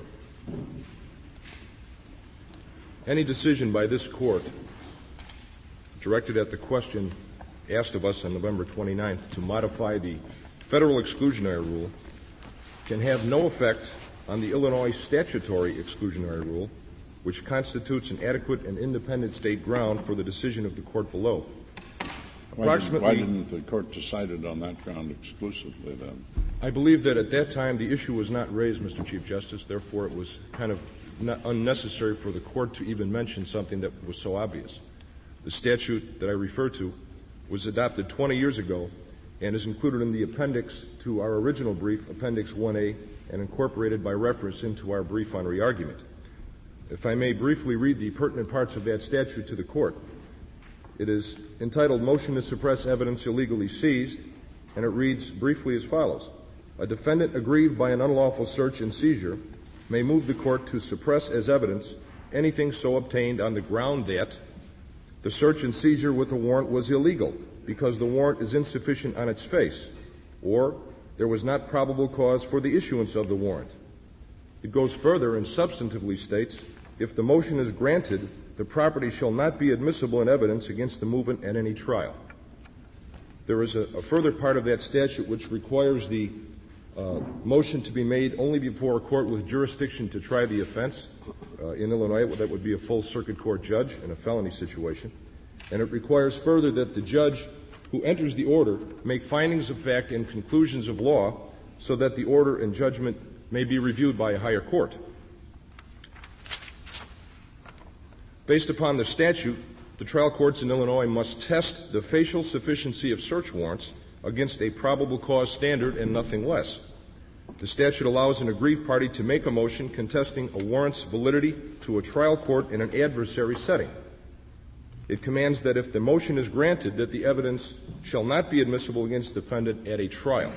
Any decision by this Court directed at the question asked of us on November twenty-ninth to modify the federal exclusionary rule can have no effect on the Illinois statutory exclusionary rule, which constitutes an adequate and independent state ground for the decision of the Court below. Why didn't, why didn't the Court decide it on that ground exclusively then? I believe that at that time the issue was not raised, Mister Chief Justice. Therefore, it was kind of not unnecessary for the Court to even mention something that was so obvious. The statute that I refer to was adopted twenty years ago and is included in the appendix to our original brief, Appendix one A, and incorporated by reference into our brief on re-argument. If I may briefly read the pertinent parts of that statute to the Court. It is entitled Motion to Suppress Evidence Illegally Seized, and it reads briefly as follows. A defendant aggrieved by an unlawful search and seizure may move the Court to suppress as evidence anything so obtained on the ground that the search and seizure with a warrant was illegal because the warrant is insufficient on its face, or there was not probable cause for the issuance of the warrant. It goes further and substantively states, if the motion is granted, the property shall not be admissible in evidence against the movement at any trial. There is a, a further part of that statute which requires the uh, motion to be made only before a court with jurisdiction to try the offense. Uh, in Illinois, that would be a full circuit court judge in a felony situation. And it requires further that the judge who enters the order make findings of fact and conclusions of law so that the order and judgment may be reviewed by a higher court. Based upon the statute, the trial courts in Illinois must test the facial sufficiency of search warrants against a probable cause standard and nothing less. The statute allows an aggrieved party to make a motion contesting a warrant's validity to a trial court in an adversary setting. It commands that if the motion is granted, that the evidence shall not be admissible against the defendant at a trial.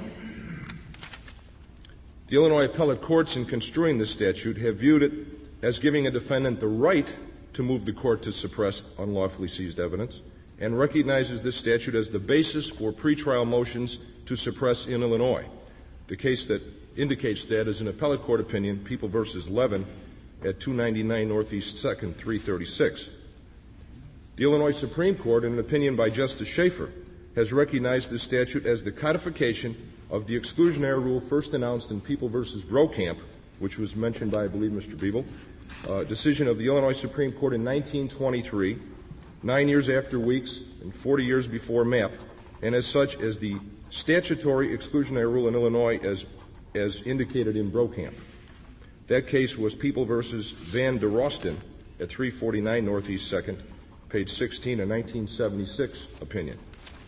The Illinois appellate courts, in construing this statute, have viewed it as giving a defendant the right to move the court to suppress unlawfully seized evidence, and recognizes this statute as the basis for pretrial motions to suppress in Illinois. The case that indicates that is an appellate court opinion, People v. Levin, at two ninety-nine Northeast second, three thirty-six. The Illinois Supreme Court, in an opinion by Justice Schaefer, has recognized this statute as the codification of the exclusionary rule first announced in People v. Brokamp, which was mentioned by, I believe, Mister Beeble, uh, decision of the Illinois Supreme Court in nineteen twenty-three, nine years after Weeks and forty years before Mapp, and as such as the statutory exclusionary rule in Illinois as, as indicated in Brokamp. That case was People v. Van der Rosten at three forty-nine Northeast second, page sixteen, a nineteen seventy-six opinion.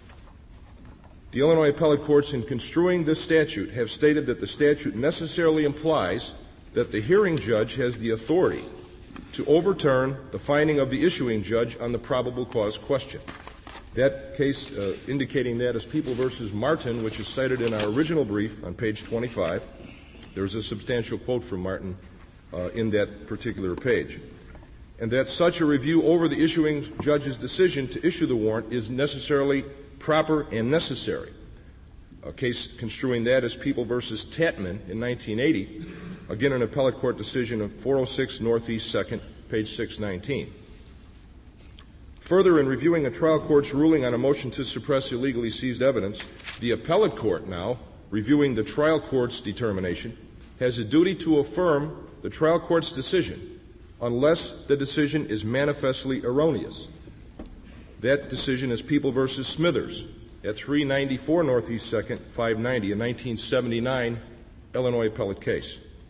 The Illinois appellate courts, in construing this statute, have stated that the statute necessarily implies that the hearing judge has the authority to overturn the finding of the issuing judge on the probable cause question. That case uh, indicating that is People v. Martin, which is cited in our original brief on page twenty-five. There's a substantial quote from Martin uh, in that particular page. And that such a review over the issuing judge's decision to issue the warrant is necessarily proper and necessary. A case construing that is People v. Tatman in nineteen eighty, again an appellate court decision of four oh six Northeast second, page six nineteen. Further, in reviewing a trial court's ruling on a motion to suppress illegally seized evidence, the appellate court now, reviewing the trial court's determination, has a duty to affirm the trial court's decision unless the decision is manifestly erroneous. That decision is People v. Smithers at three ninety-four Northeast second, five ninety, a nineteen seventy-nine Illinois appellate case.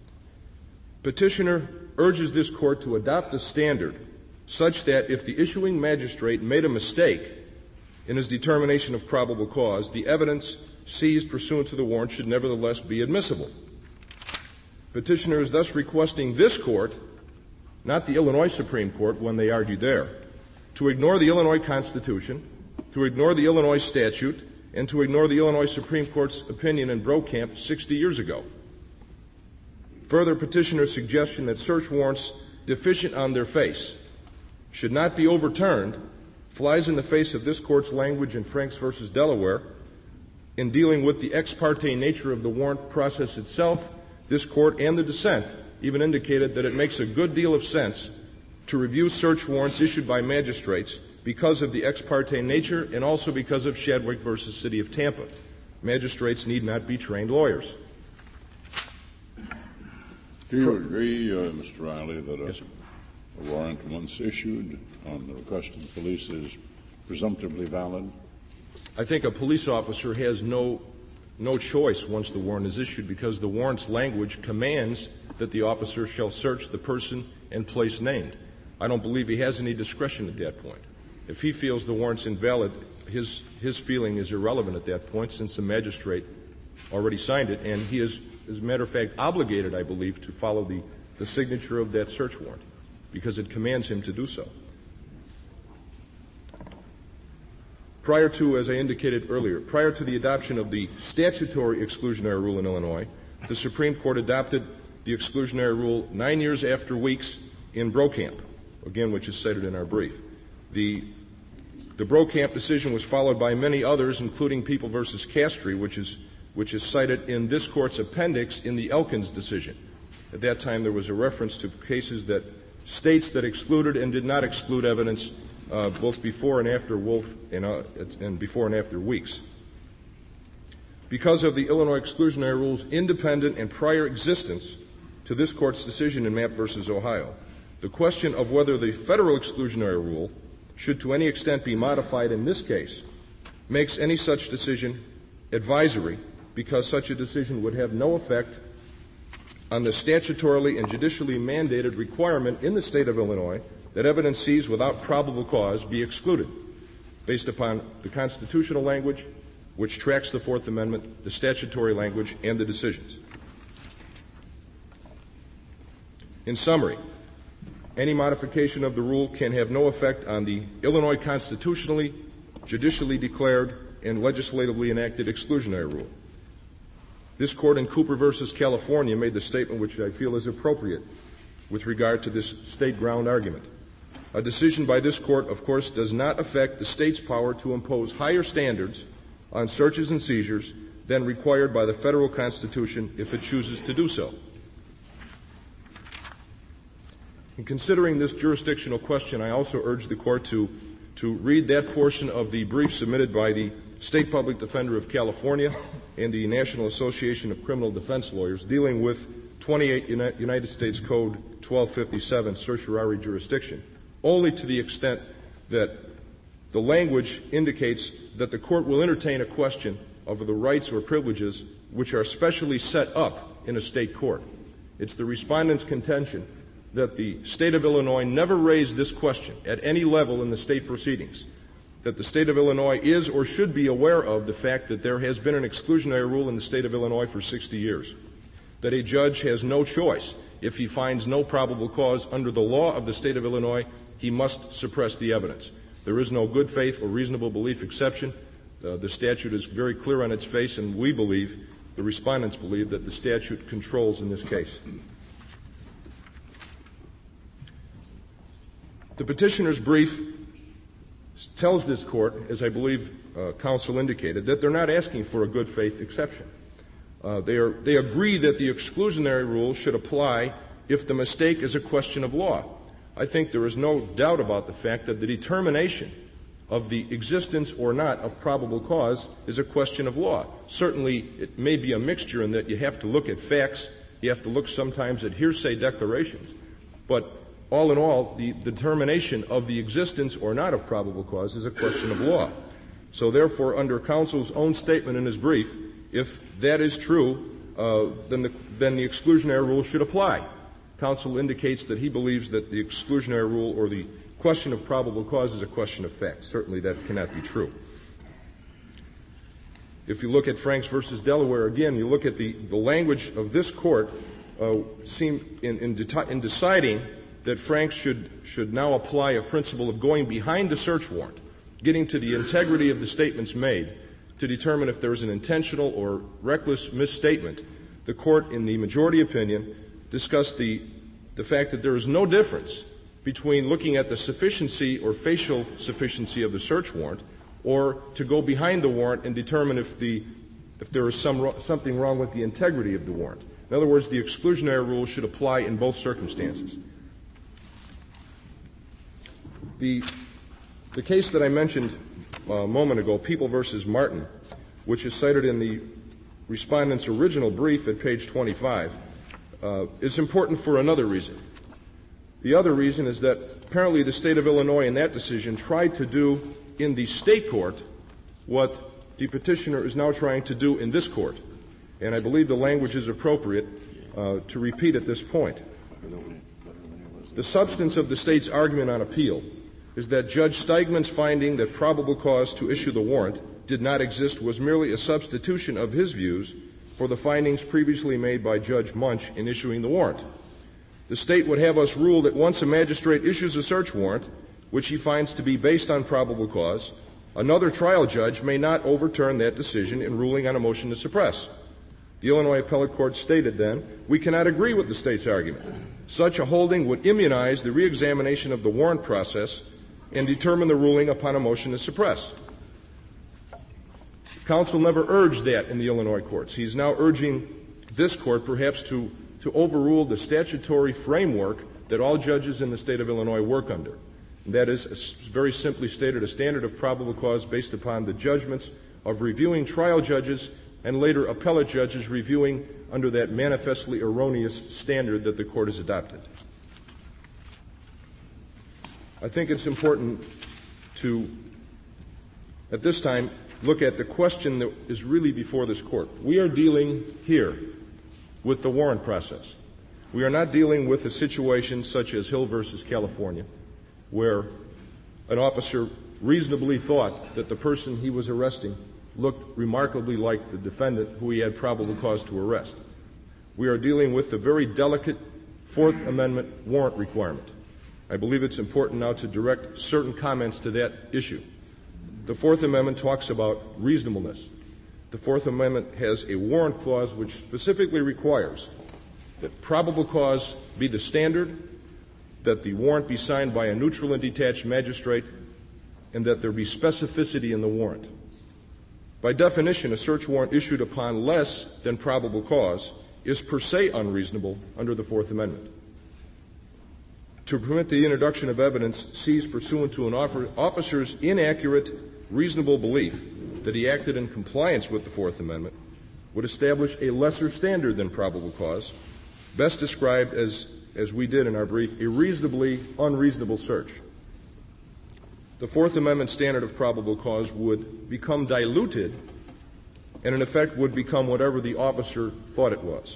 Petitioner urges this court to adopt a standard such that if the issuing magistrate made a mistake in his determination of probable cause, the evidence seized pursuant to the warrant should nevertheless be admissible. Petitioner is thus requesting this court, not the Illinois Supreme Court when they argued there, to ignore the Illinois Constitution, to ignore the Illinois statute, and to ignore the Illinois Supreme Court's opinion in Brokamp sixty years ago. Further, petitioner's suggestion that search warrants deficient on their face should not be overturned flies in the face of this court's language in Franks versus Delaware. In dealing with the ex parte nature of the warrant process itself, this court and the dissent even indicated that it makes a good deal of sense to review search warrants issued by magistrates because of the ex parte nature and also because of Shadwick versus City of Tampa. Magistrates need not be trained lawyers. Do you agree, uh, Mister Riley, that a, yes, a warrant once issued on the request of the police is presumptively valid? I think a police officer has no no choice once the warrant is issued because the warrant's language commands that the officer shall search the person and place named. I don't believe he has any discretion at that point. If he feels the warrant's invalid, his his feeling is irrelevant at that point since the magistrate already signed it, and he is, as a matter of fact, obligated, I believe, to follow the, the signature of that search warrant because it commands him to do so. Prior to, as I indicated earlier, prior to the adoption of the statutory exclusionary rule in Illinois, the Supreme Court adopted the exclusionary rule nine years after Weeks in Brokamp, again, which is cited in our brief. The, the Brokamp decision was followed by many others, including People versus Castry, which is, which is cited in this court's appendix in the Elkins decision. At that time, there was a reference to cases that states that excluded and did not exclude evidence Uh, both before and after Wolf and, uh, and before and after Weeks. Because of the Illinois exclusionary rule's independent and prior existence to this court's decision in Mapp versus Ohio, the question of whether the federal exclusionary rule should to any extent be modified in this case makes any such decision advisory because such a decision would have no effect on the statutorily and judicially mandated requirement in the state of Illinois that evidence seized without probable cause be excluded, based upon the constitutional language, which tracks the Fourth Amendment, the statutory language, and the decisions. In summary, any modification of the rule can have no effect on the Illinois constitutionally, judicially declared, and legislatively enacted exclusionary rule. This court in Cooper versus California made the statement which I feel is appropriate with regard to this state ground argument. A decision by this court, of course, does not affect the state's power to impose higher standards on searches and seizures than required by the federal Constitution if it chooses to do so. In considering this jurisdictional question, I also urge the court to, to read that portion of the brief submitted by the State Public Defender of California and the National Association of Criminal Defense Lawyers dealing with twenty-eight United States Code twelve fifty-seven, certiorari jurisdiction, only to the extent that the language indicates that the court will entertain a question of the rights or privileges which are specially set up in a state court. It's the respondent's contention that the state of Illinois never raised this question at any level in the state proceedings, that the state of Illinois is or should be aware of the fact that there has been an exclusionary rule in the state of Illinois for sixty years, that a judge has no choice. If he finds no probable cause under the law of the state of Illinois, he must suppress the evidence. There is no good faith or reasonable belief exception. Uh, the statute is very clear on its face, and we believe, the respondents believe, that the statute controls in this case. The petitioner's brief tells this court, as I believe uh, counsel indicated, that they're not asking for a good faith exception. Uh, they, are, they agree that the exclusionary rule should apply if the mistake is a question of law. I think there is no doubt about the fact that the determination of the existence or not of probable cause is a question of law. Certainly, it may be a mixture in that you have to look at facts, you have to look sometimes at hearsay declarations, but all in all, the determination of the existence or not of probable cause is a question of law. So therefore, under counsel's own statement in his brief, if that is true, uh, then, the, then the exclusionary rule should apply. counsel indicates that he believes that the exclusionary rule or the question of probable cause is a question of fact. Certainly that cannot be true. If you look at Franks versus Delaware, again, you look at the, the language of this court uh, seem in, in, de- in deciding that Franks should, should now apply a principle of going behind the search warrant, getting to the integrity of the statements made to determine if there is an intentional or reckless misstatement. The court, in the majority opinion, discussed the, the fact that there is no difference between looking at the sufficiency or facial sufficiency of the search warrant or to go behind the warrant and determine if, the, if there is some, something wrong with the integrity of the warrant. In other words, the exclusionary rule should apply in both circumstances. The, the case that I mentioned a moment ago, People versus Martin, which is cited in the respondent's original brief at page twenty-five, uh, is important for another reason. The other reason is that apparently the state of Illinois in that decision tried to do in the state court what the petitioner is now trying to do in this court. And I believe the language is appropriate uh, to repeat at this point. The substance of the state's argument on appeal is that Judge Steigman's finding that probable cause to issue the warrant did not exist was merely a substitution of his views for the findings previously made by Judge Munch in issuing the warrant. The state would have us rule that once a magistrate issues a search warrant, which he finds to be based on probable cause, another trial judge may not overturn that decision in ruling on a motion to suppress. The Illinois Appellate Court stated then, we cannot agree with the state's argument. Such a holding would immunize the reexamination of the warrant process and determine the ruling upon a motion to suppress. Counsel never urged that in the Illinois courts. He's now urging this court perhaps to, to overrule the statutory framework that all judges in the state of Illinois work under. And that is, very simply stated, a standard of probable cause based upon the judgments of reviewing trial judges and later appellate judges reviewing under that manifestly erroneous standard that the court has adopted. I think it's important to, at this time, look at the question that is really before this court. We are dealing here with the warrant process. We are not dealing with a situation such as Hill versus California, where an officer reasonably thought that the person he was arresting looked remarkably like the defendant who he had probable cause to arrest. We are dealing with the very delicate Fourth Amendment warrant requirement. I believe it's important now to direct certain comments to that issue. The Fourth Amendment talks about reasonableness. The Fourth Amendment has a warrant clause which specifically requires that probable cause be the standard, that the warrant be signed by a neutral and detached magistrate, and that there be specificity in the warrant. By definition, a search warrant issued upon less than probable cause is per se unreasonable under the Fourth Amendment. To permit the introduction of evidence seized pursuant to an officer's inaccurate, reasonable belief that he acted in compliance with the Fourth Amendment would establish a lesser standard than probable cause, best described as, as we did in our brief, a reasonably unreasonable search. The Fourth Amendment standard of probable cause would become diluted and, in effect, would become whatever the officer thought it was.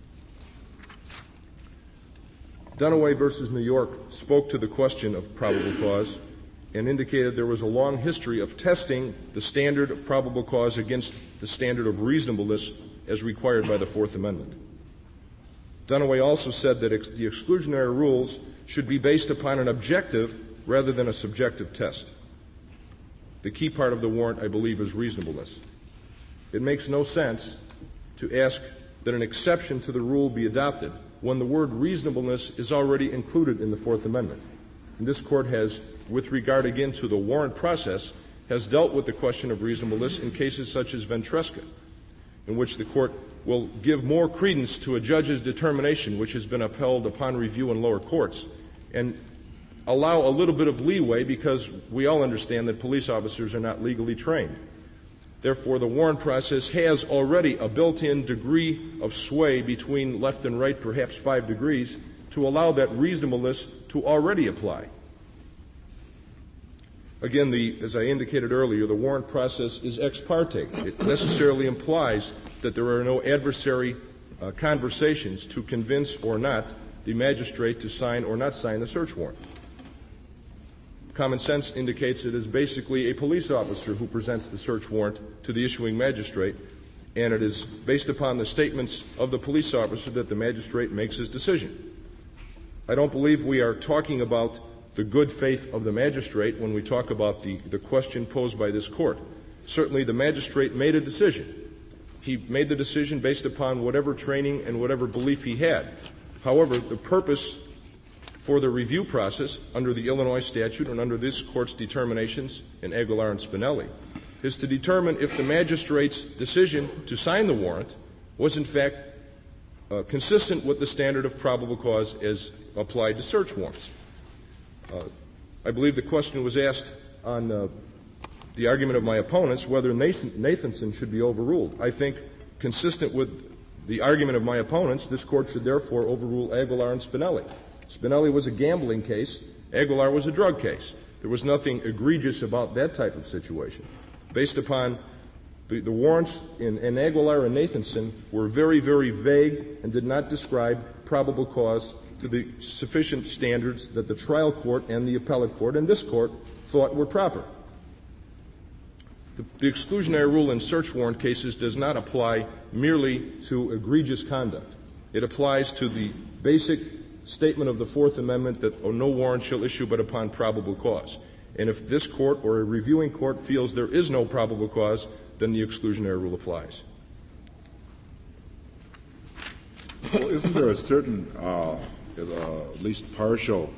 Dunaway versus New York spoke to the question of probable cause and indicated there was a long history of testing the standard of probable cause against the standard of reasonableness as required by the Fourth Amendment. Dunaway also said that ex- the exclusionary rules should be based upon an objective rather than a subjective test. The key part of the warrant, I believe, is reasonableness. It makes no sense to ask that an exception to the rule be adopted when the word reasonableness is already included in the Fourth Amendment. And this Court has, with regard again to the warrant process, has dealt with the question of reasonableness in cases such as Ventresca, in which the Court will give more credence to a judge's determination, which has been upheld upon review in lower courts, and allow a little bit of leeway because we all understand that police officers are not legally trained. Therefore, the warrant process has already a built-in degree of sway between left and right, perhaps five degrees, to allow that reasonableness to already apply. Again, the, as I indicated earlier, the warrant process is ex parte. It necessarily implies that there are no adversary uh, conversations to convince or not the magistrate to sign or not sign the search warrant. Common sense indicates it is basically a police officer who presents the search warrant to the issuing magistrate, and it is based upon the statements of the police officer that the magistrate makes his decision. I don't believe we are talking about the good faith of the magistrate when we talk about the, the question posed by this court. Certainly the magistrate made a decision. He made the decision based upon whatever training and whatever belief he had. However, the purpose for the review process under the Illinois statute and under this court's determinations in Aguilar and Spinelli is to determine if the magistrate's decision to sign the warrant was in fact uh, consistent with the standard of probable cause as applied to search warrants. Uh, I believe the question was asked on uh, the argument of my opponents whether Nathan, Nathanson should be overruled. I think, consistent with the argument of my opponents, this court should therefore overrule Aguilar and Spinelli. Spinelli was a gambling case. Aguilar was a drug case. There was nothing egregious about that type of situation. Based upon the, the warrants in, in Aguilar and Nathanson were very, very vague and did not describe probable cause to the sufficient standards that the trial court and the appellate court and this court thought were proper. The, the exclusionary rule in search warrant cases does not apply merely to egregious conduct. It applies to the basic statement of the Fourth Amendment that oh, no warrant shall issue but upon probable cause. And if this court or a reviewing court feels there is no probable cause, then the exclusionary rule applies. Well, isn't there a certain, uh, uh, at least partial,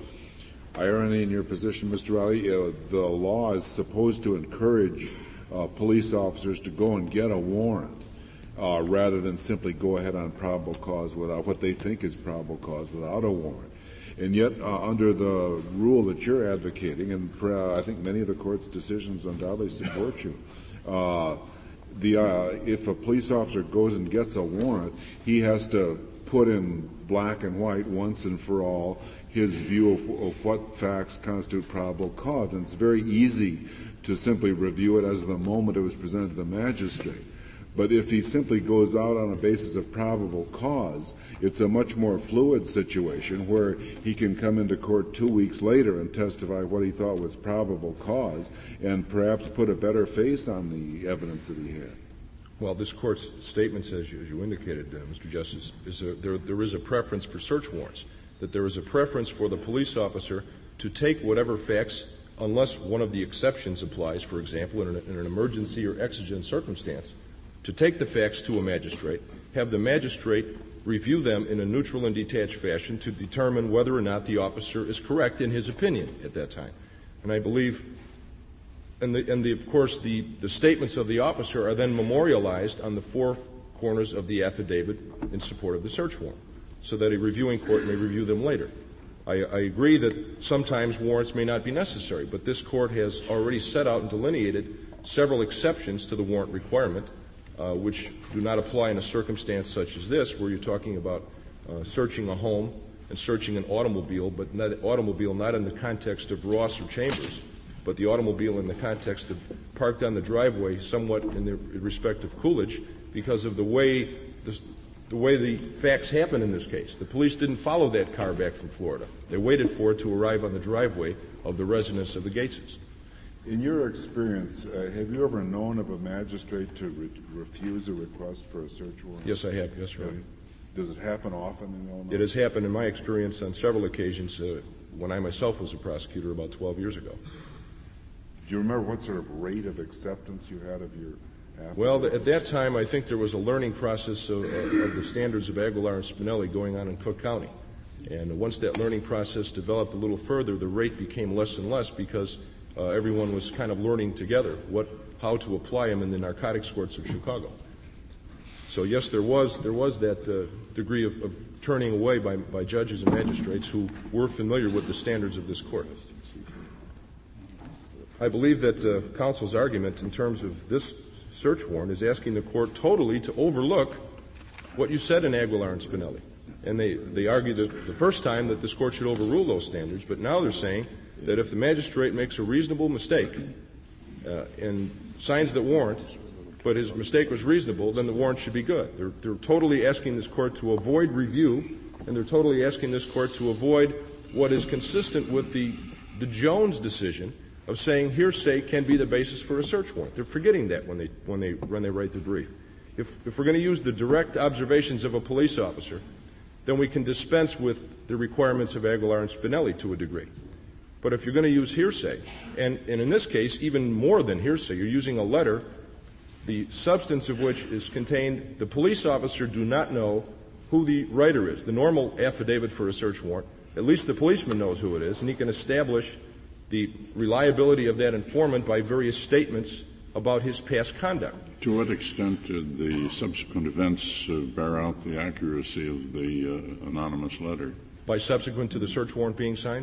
irony in your position, Mister Riley? Uh, the law is supposed to encourage uh, police officers to go and get a warrant uh, rather than simply go ahead on probable cause without what they think is probable cause without a warrant. And yet, uh, under the rule that you're advocating, and uh, I think many of the court's decisions undoubtedly support you, uh, the uh, if a police officer goes and gets a warrant, he has to put in black and white once and for all his view of, of what facts constitute probable cause. And it's very easy to simply review it as the moment it was presented to the magistrate. But if he simply goes out on a basis of probable cause, it's a much more fluid situation where he can come into court two weeks later and testify what he thought was probable cause and perhaps put a better face on the evidence that he had. Well, this court's statements, as you, as you indicated, uh, Mister Justice, is a, there, there is a preference for search warrants, that there is a preference for the police officer to take whatever facts, unless one of the exceptions applies, for example, in an, in an emergency or exigent circumstance, to take the facts to a magistrate, have the magistrate review them in a neutral and detached fashion to determine whether or not the officer is correct in his opinion at that time. And I believe, and, the, and the, of course, the, the statements of the officer are then memorialized on the four corners of the affidavit in support of the search warrant, so that a reviewing court may review them later. I, I agree that sometimes warrants may not be necessary, but this court has already set out and delineated several exceptions to the warrant requirement, Uh, which do not apply in a circumstance such as this, where you're talking about uh, searching a home and searching an automobile, but not automobile not in the context of Ross or Chambers, but the automobile in the context of parked on the driveway, somewhat in the respect of Coolidge, because of the way the, the way the facts happened in this case. The police didn't follow that car back from Florida. They waited for it to arrive on the driveway of the residence of the Gateses. In your experience, uh, have you ever known of a magistrate to re- refuse a request for a search warrant? Yes, I have. Yes, Your Honor. Does it happen often in Illinois? It has happened in my experience on several occasions uh, when I myself was a prosecutor about twelve years ago. Do you remember what sort of rate of acceptance you had of your affidavit? Well, the, at that time, I think there was a learning process of, uh, of the standards of Aguilar and Spinelli going on in Cook County. And once that learning process developed a little further, the rate became less and less because Uh, everyone was kind of learning together what, how to apply them in the narcotics courts of Chicago. So yes, there was there was that uh, degree of, of turning away by, by judges and magistrates who were familiar with the standards of this court. I believe that uh, counsel's argument in terms of this search warrant is asking the court totally to overlook what you said in Aguilar and Spinelli. And they, they argued that the first time that this court should overrule those standards, but now they're saying that if the magistrate makes a reasonable mistake uh, and signs the warrant, but his mistake was reasonable, then the warrant should be good. They're, they're totally asking this court to avoid review and they're totally asking this court to avoid what is consistent with the, the Jones decision of saying hearsay can be the basis for a search warrant. They're forgetting that when they, when they, when they write the brief. If, if we're going to use the direct observations of a police officer, then we can dispense with the requirements of Aguilar and Spinelli to a degree. But if you're going to use hearsay, and, and in this case, even more than hearsay, you're using a letter, the substance of which is contained, the police officer do not know who the writer is. The normal affidavit for a search warrant, at least the policeman knows who it is, and he can establish the reliability of that informant by various statements about his past conduct. To what extent did the subsequent events uh, bear out the accuracy of the uh, anonymous letter? By subsequent to the search warrant being signed?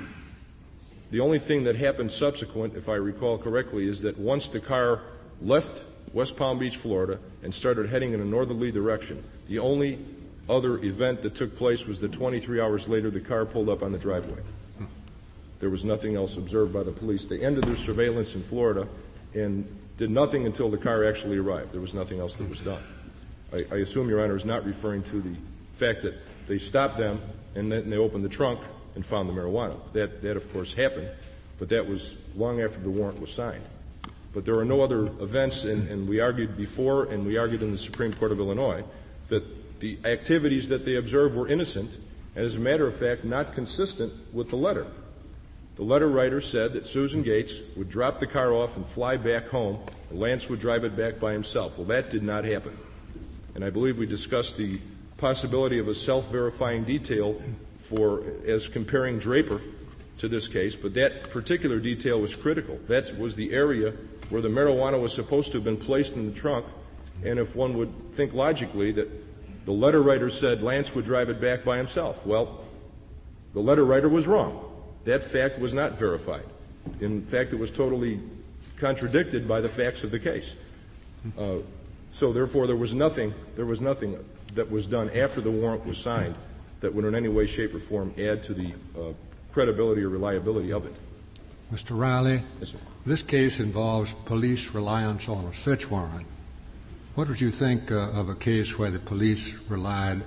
The only thing that happened subsequent, if I recall correctly, is that once the car left West Palm Beach, Florida, and started heading in a northerly direction, the only other event that took place was that twenty-three hours later the car pulled up on the driveway. There was nothing else observed by the police. They ended their surveillance in Florida and did nothing until the car actually arrived. There was nothing else that was done. I, I assume Your Honor is not referring to the fact that they stopped them and then they opened the trunk and found the marijuana. That, that of course, happened, but that was long after the warrant was signed. But there are no other events, and, and we argued before, and we argued in the Supreme Court of Illinois, that the activities that they observed were innocent, and as a matter of fact, not consistent with the letter. The letter writer said that Susan Gates would drop the car off and fly back home, and Lance would drive it back by himself. Well, that did not happen. And I believe we discussed the possibility of a self-verifying detail for as comparing Draper to this case, but that particular detail was critical. That was the area where the marijuana was supposed to have been placed in the trunk, and if one would think logically that the letter writer said Lance would drive it back by himself, well, the letter writer was wrong. That fact was not verified. In fact, it was totally contradicted by the facts of the case. Uh, so therefore, there was nothing, there was nothing that was done after the warrant was signed that would in any way, shape, or form add to the uh, credibility or reliability of it. Mister Riley, yes, sir. This case involves police reliance on a search warrant. What would you think uh, of a case where the police relied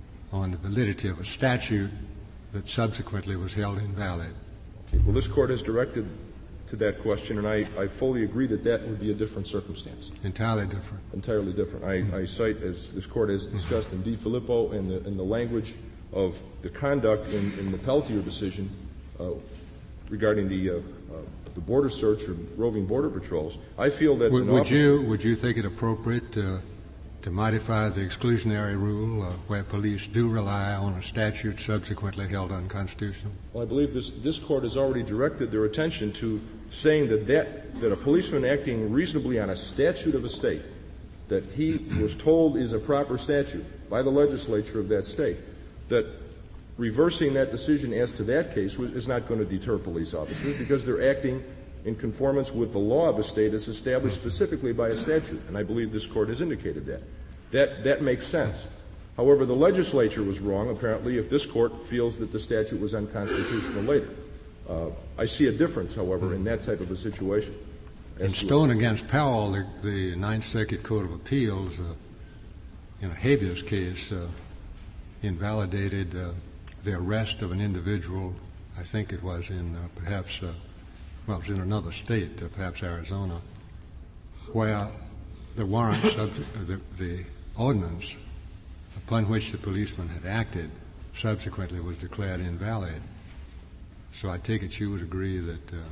on the validity of a statute that subsequently was held invalid? Okay. Well, this Court has directed to that question, and I, I fully agree that that would be a different circumstance. Entirely different. Entirely different. I, mm-hmm. I cite, as this Court has discussed in De Filippo, and the, in the language of the conduct in, in the Peltier decision uh, regarding the, uh, uh, the border search or roving border patrols, I feel that would, an would officer, you would you think it appropriate to, to modify the exclusionary rule uh, where police do rely on a statute subsequently held unconstitutional? Well, I believe this this Court has already directed their attention to saying that, that that a policeman acting reasonably on a statute of a state that he was told is a proper statute by the legislature of that state, that reversing that decision as to that case is not going to deter police officers because they're acting in conformance with the law of a state as established specifically by a statute, and I believe this Court has indicated that. That that makes sense. However, the legislature was wrong, apparently, if this Court feels that the statute was unconstitutional later. Uh, I see a difference, however, in that type of a situation. In Stone against Powell, the, the Ninth Circuit Court of Appeals, uh, in a habeas case, uh, invalidated uh, the arrest of an individual, I think it was in uh, perhaps, uh, well, it was in another state, uh, perhaps Arizona, where the warrant, subject, uh, the, the ordinance upon which the policeman had acted subsequently was declared invalid. So I take it you would agree that uh,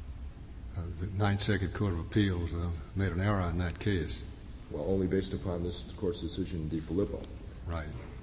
uh, the Ninth Circuit Court of Appeals uh, made an error in that case. Well, only based upon this Court's decision in De Filippo. Right.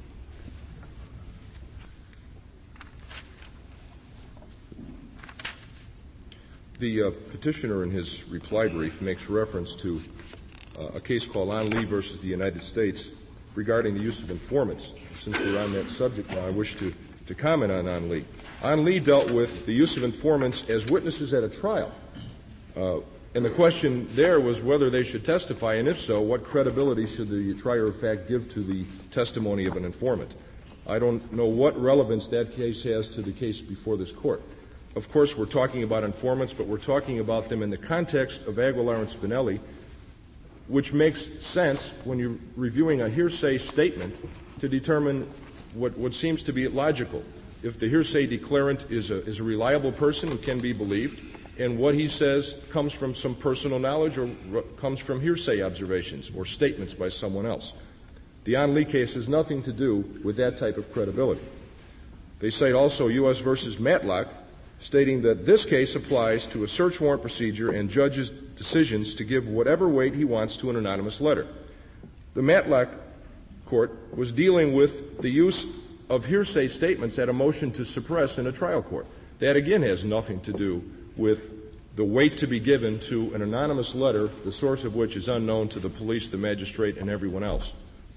The uh, petitioner in his reply brief makes reference to uh, a case called On Lee versus the United States regarding the use of informants. Since we're on that subject now, I wish to, to comment on On Lee. On Lee dealt with the use of informants as witnesses at a trial. Uh, and the question there was whether they should testify, and if so, what credibility should the trier of fact give to the testimony of an informant? I don't know what relevance that case has to the case before this Court. Of course, we're talking about informants, but we're talking about them in the context of Aguilar and Spinelli, which makes sense when you're reviewing a hearsay statement to determine what, what seems to be logical. If the hearsay declarant is a, is a reliable person and can be believed, and what he says comes from some personal knowledge or r- comes from hearsay observations or statements by someone else. The An Lee case has nothing to do with that type of credibility. They cite also U S versus Matlock, stating that this case applies to a search warrant procedure and judges' decisions to give whatever weight he wants to an anonymous letter. The Matlock court was dealing with the use of hearsay statements at a motion to suppress in a trial court. That again has nothing to do with the weight to be given to an anonymous letter, the source of which is unknown to the police, the magistrate, and everyone else.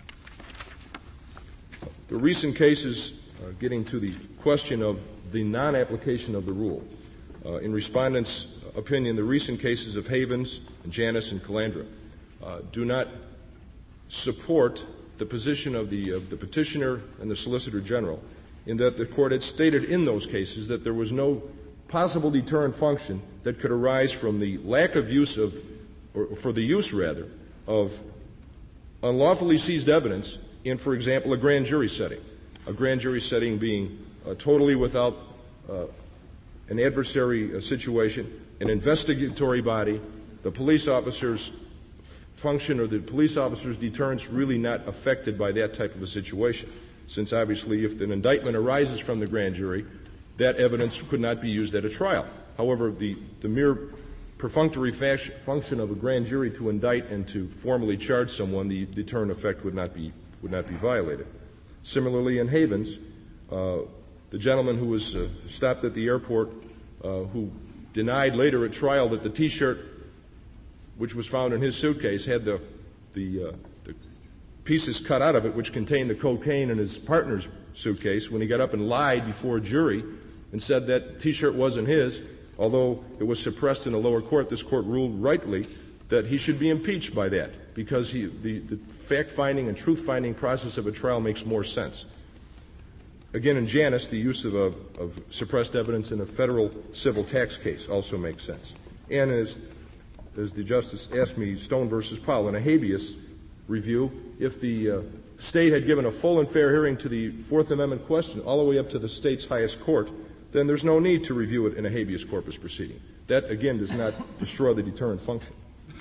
The recent cases, uh, getting to the question of the non-application of the rule. Uh, in respondents' opinion, the recent cases of Havens and Janus and Calandra uh, do not support the position of the, uh, the petitioner and the Solicitor General, in that the court had stated in those cases that there was no possible deterrent function that could arise from the lack of use of, or for the use rather, of unlawfully seized evidence in, for example, a grand jury setting. A grand jury setting being uh, totally without uh, an adversary uh, situation, an investigatory body, the police officer's function or the police officer's deterrence really not affected by that type of a situation, since obviously if an indictment arises from the grand jury, that evidence could not be used at a trial. However, the, the mere perfunctory fac- function of a grand jury to indict and to formally charge someone, the deterrent effect would not be would not be violated. Similarly, in Havens, uh, the gentleman who was uh, stopped at the airport, uh, who denied later at trial that the T-shirt which was found in his suitcase had the the, uh, the pieces cut out of it which contained the cocaine in his partner's suitcase. When he got up and lied before a jury and said that T-shirt wasn't his, although it was suppressed in a lower court, this court ruled rightly that he should be impeached by that, because he, the, the fact-finding and truth-finding process of a trial makes more sense. Again, in Janus, the use of, a, of suppressed evidence in a federal civil tax case also makes sense. And as, as the Justice asked me, Stone versus Powell, in a habeas review, if the uh, state had given a full and fair hearing to the Fourth Amendment question all the way up to the state's highest court, then there's no need to review it in a habeas corpus proceeding. That, again, does not destroy the deterrent function.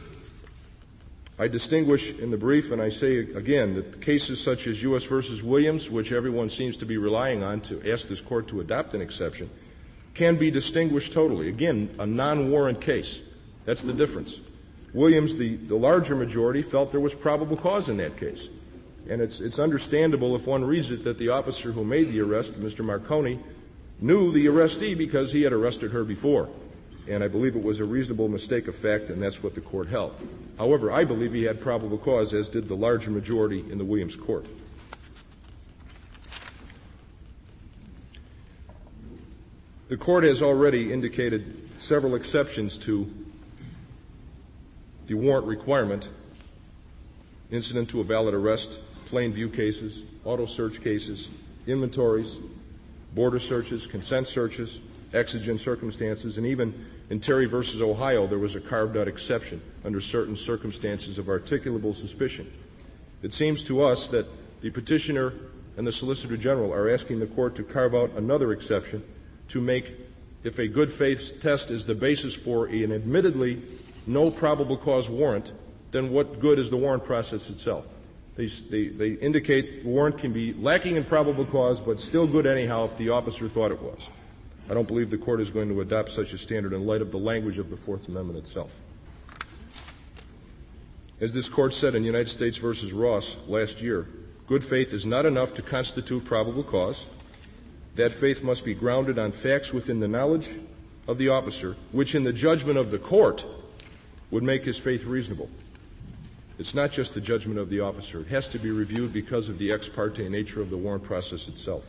I distinguish in the brief, and I say again, that cases such as U S versus Williams, which everyone seems to be relying on to ask this court to adopt an exception, can be distinguished totally. Again, a non-warrant case. That's the difference. Williams, the, the larger majority, felt there was probable cause in that case. And it's, it's understandable if one reads it that the officer who made the arrest, Mister Marconi, knew the arrestee because he had arrested her before. And I believe it was a reasonable mistake of fact, and that's what the court held. However, I believe he had probable cause, as did the larger majority in the Williams court. The court has already indicated several exceptions to the warrant requirement: incident to a valid arrest, plain view cases, auto search cases, inventories, border searches, consent searches, exigent circumstances, and even in Terry versus Ohio, there was a carved-out exception under certain circumstances of articulable suspicion. It seems to us that the petitioner and the Solicitor General are asking the court to carve out another exception to make, if a good faith test is the basis for an admittedly no probable cause warrant, then what good is the warrant process itself? They, they, they indicate the warrant can be lacking in probable cause, but still good anyhow if the officer thought it was. I don't believe the court is going to adopt such a standard in light of the language of the Fourth Amendment itself. As this court said in United States versus Ross last year, good faith is not enough to constitute probable cause. That faith must be grounded on facts within the knowledge of the officer, which in the judgment of the court would make his faith reasonable. It's not just the judgment of the officer. It has to be reviewed because of the ex parte nature of the warrant process itself.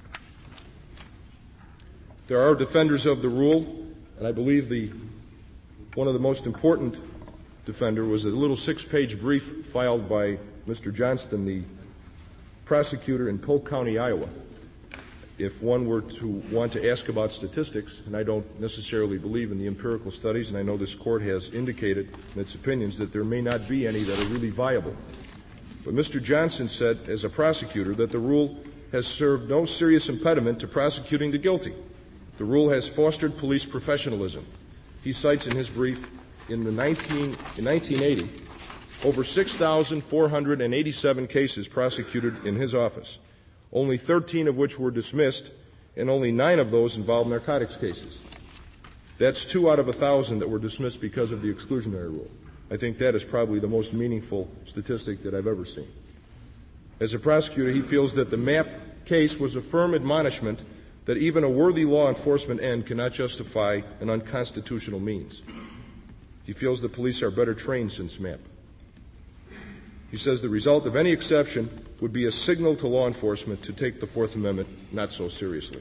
There are defenders of the rule, and I believe the one of the most important defender was a little six-page brief filed by Mister Johnston, the prosecutor in Polk County, Iowa. If one were to want to ask about statistics, and I don't necessarily believe in the empirical studies, and I know this court has indicated in its opinions that there may not be any that are really viable. But Mister Johnson said, as a prosecutor, that the rule has served no serious impediment to prosecuting the guilty. The rule has fostered police professionalism. He cites in his brief in the nineteen, in nineteen eighty over six thousand four hundred eighty-seven cases prosecuted in his office, only thirteen of which were dismissed, and only nine of those involved narcotics cases. That's two out of a thousand that were dismissed because of the exclusionary rule. I think that is probably the most meaningful statistic that I've ever seen. As a prosecutor, he feels that the MAP case was a firm admonishment that even a worthy law enforcement end cannot justify an unconstitutional means. He feels the police are better trained since MAP. He says the result of any exception would be a signal to law enforcement to take the Fourth Amendment not so seriously.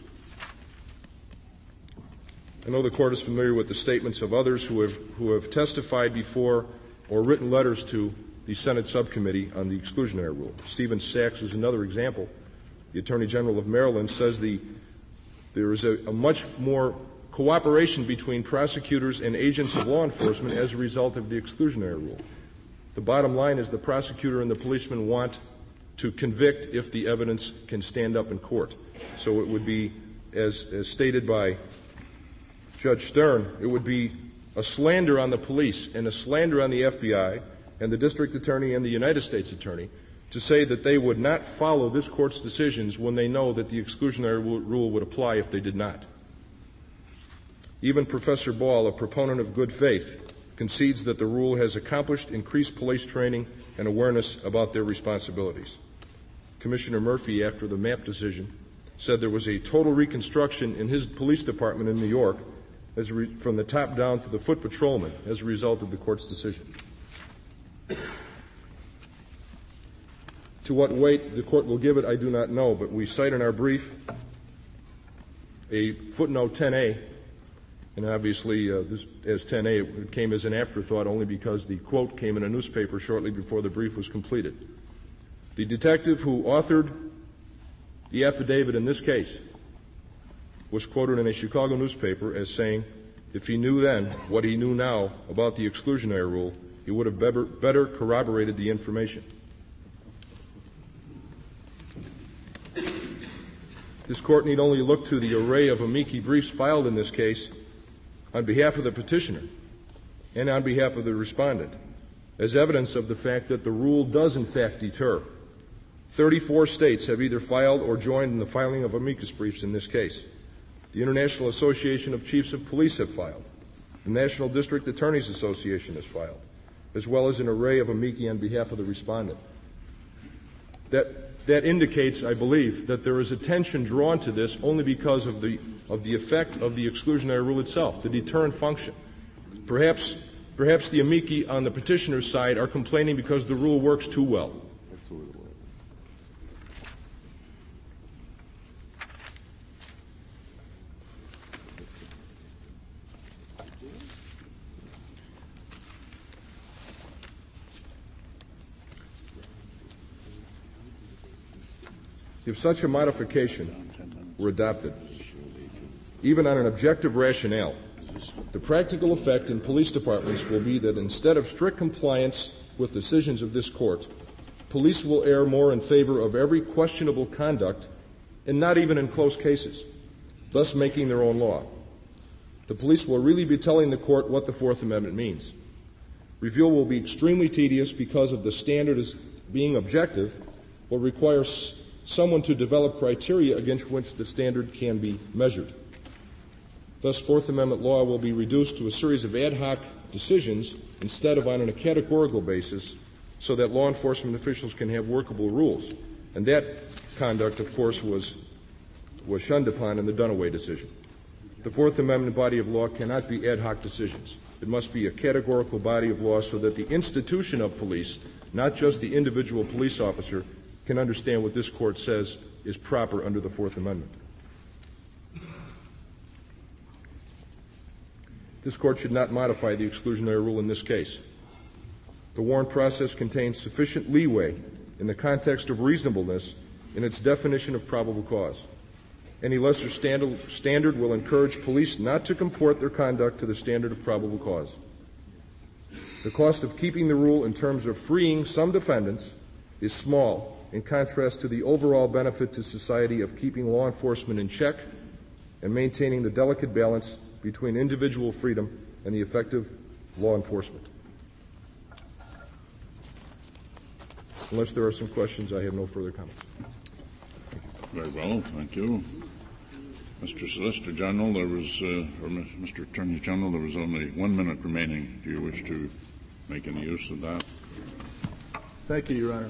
I know the Court is familiar with the statements of others who have, who have testified before or written letters to the Senate subcommittee on the exclusionary rule. Stephen Sachs is another example. The Attorney General of Maryland says the, there is a, a much more cooperation between prosecutors and agents of law enforcement as a result of the exclusionary rule. The bottom line is the prosecutor and the policeman want to convict if the evidence can stand up in court. So it would be, as, as stated by Judge Stern, it would be a slander on the police and a slander on the F B I and the district attorney and the United States attorney to say that they would not follow this court's decisions when they know that the exclusionary rule would apply if they did not. Even Professor Ball, a proponent of good faith, concedes that the rule has accomplished increased police training and awareness about their responsibilities. Commissioner Murphy, after the MAP decision, said there was a total reconstruction in his police department in New York as re- from the top down to the foot patrolman as a result of the court's decision. To what weight the court will give it, I do not know, but we cite in our brief a footnote ten A, and obviously uh, this, as ten A it came as an afterthought only because the quote came in a newspaper shortly before the brief was completed. The detective who authored the affidavit in this case was quoted in a Chicago newspaper as saying, if he knew then what he knew now about the exclusionary rule, he would have better, better corroborated the information. This court need only look to the array of amici briefs filed in this case on behalf of the petitioner and on behalf of the respondent as evidence of the fact that the rule does in fact deter. thirty-four states have either filed or joined in the filing of amicus briefs in this case. The International Association of Chiefs of Police have filed. The National District Attorneys Association has filed, as well as an array of amici on behalf of the respondent. That, that indicates, I believe, that there is attention drawn to this only because of the, of the effect of the exclusionary rule itself, the deterrent function. Perhaps, perhaps the amici on the petitioner's side are complaining because the rule works too well. If such a modification were adopted, even on an objective rationale, the practical effect in police departments will be that instead of strict compliance with decisions of this court, police will err more in favor of every questionable conduct and not even in close cases, thus making their own law. The police will really be telling the court what the Fourth Amendment means. Review will be extremely tedious because of the standard as being objective will require someone to develop criteria against which the standard can be measured. Thus, Fourth Amendment law will be reduced to a series of ad hoc decisions instead of on a categorical basis so that law enforcement officials can have workable rules. And that conduct, of course, was, was shunned upon in the Dunaway decision. The Fourth Amendment body of law cannot be ad hoc decisions. It must be a categorical body of law so that the institution of police, not just the individual police officer, can understand what this court says is proper under the Fourth Amendment. This court should not modify the exclusionary rule in this case. The warrant process contains sufficient leeway in the context of reasonableness in its definition of probable cause. Any lesser standard will encourage police not to comport their conduct to the standard of probable cause. The cost of keeping the rule in terms of freeing some defendants is small in contrast to the overall benefit to society of keeping law enforcement in check and maintaining the delicate balance between individual freedom and the effective law enforcement. Unless there are some questions, I have no further comments. Very well, thank you. Mister Solicitor General, there was, uh, or Mister Attorney General, there was only one minute remaining. Do you wish to make any use of that? Thank you, Your Honor.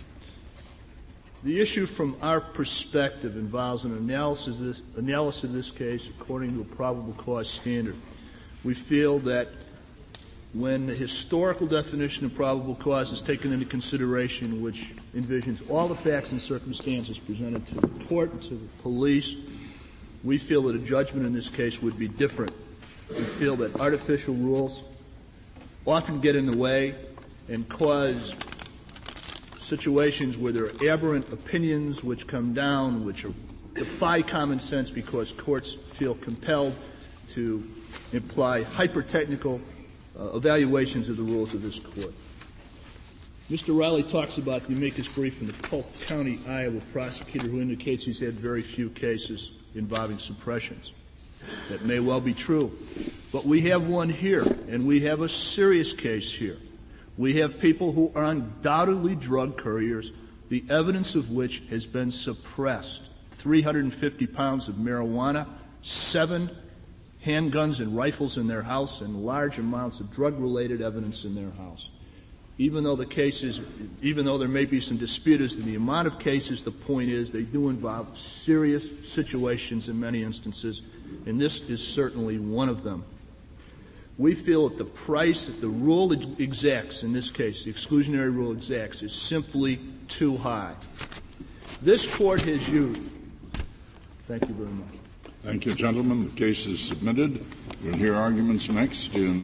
The issue from our perspective involves an analysis of this, analysis of this case according to a probable cause standard. We feel that when the historical definition of probable cause is taken into consideration, which envisions all the facts and circumstances presented to the court and to the police, we feel that a judgment in this case would be different. We feel that artificial rules often get in the way and cause situations where there are aberrant opinions which come down, which are, defy common sense because courts feel compelled to imply hyper-technical uh, evaluations of the rules of this court. Mister Riley talks about the amicus brief from the Polk County, Iowa prosecutor who indicates he's had very few cases involving suppressions. That may well be true. But we have one here, and we have a serious case here. We have people who are undoubtedly drug couriers, the evidence of which has been suppressed. three hundred fifty pounds of marijuana, seven handguns and rifles in their house, and large amounts of drug-related evidence in their house. Even though the cases, even though there may be some dispute as to the amount of cases, the point is they do involve serious situations in many instances, and this is certainly one of them. We feel that the price that the rule exacts in this case, the exclusionary rule exacts, is simply too high. This court has used. Thank you very much. Thank you, gentlemen. The case is submitted. We'll hear arguments next in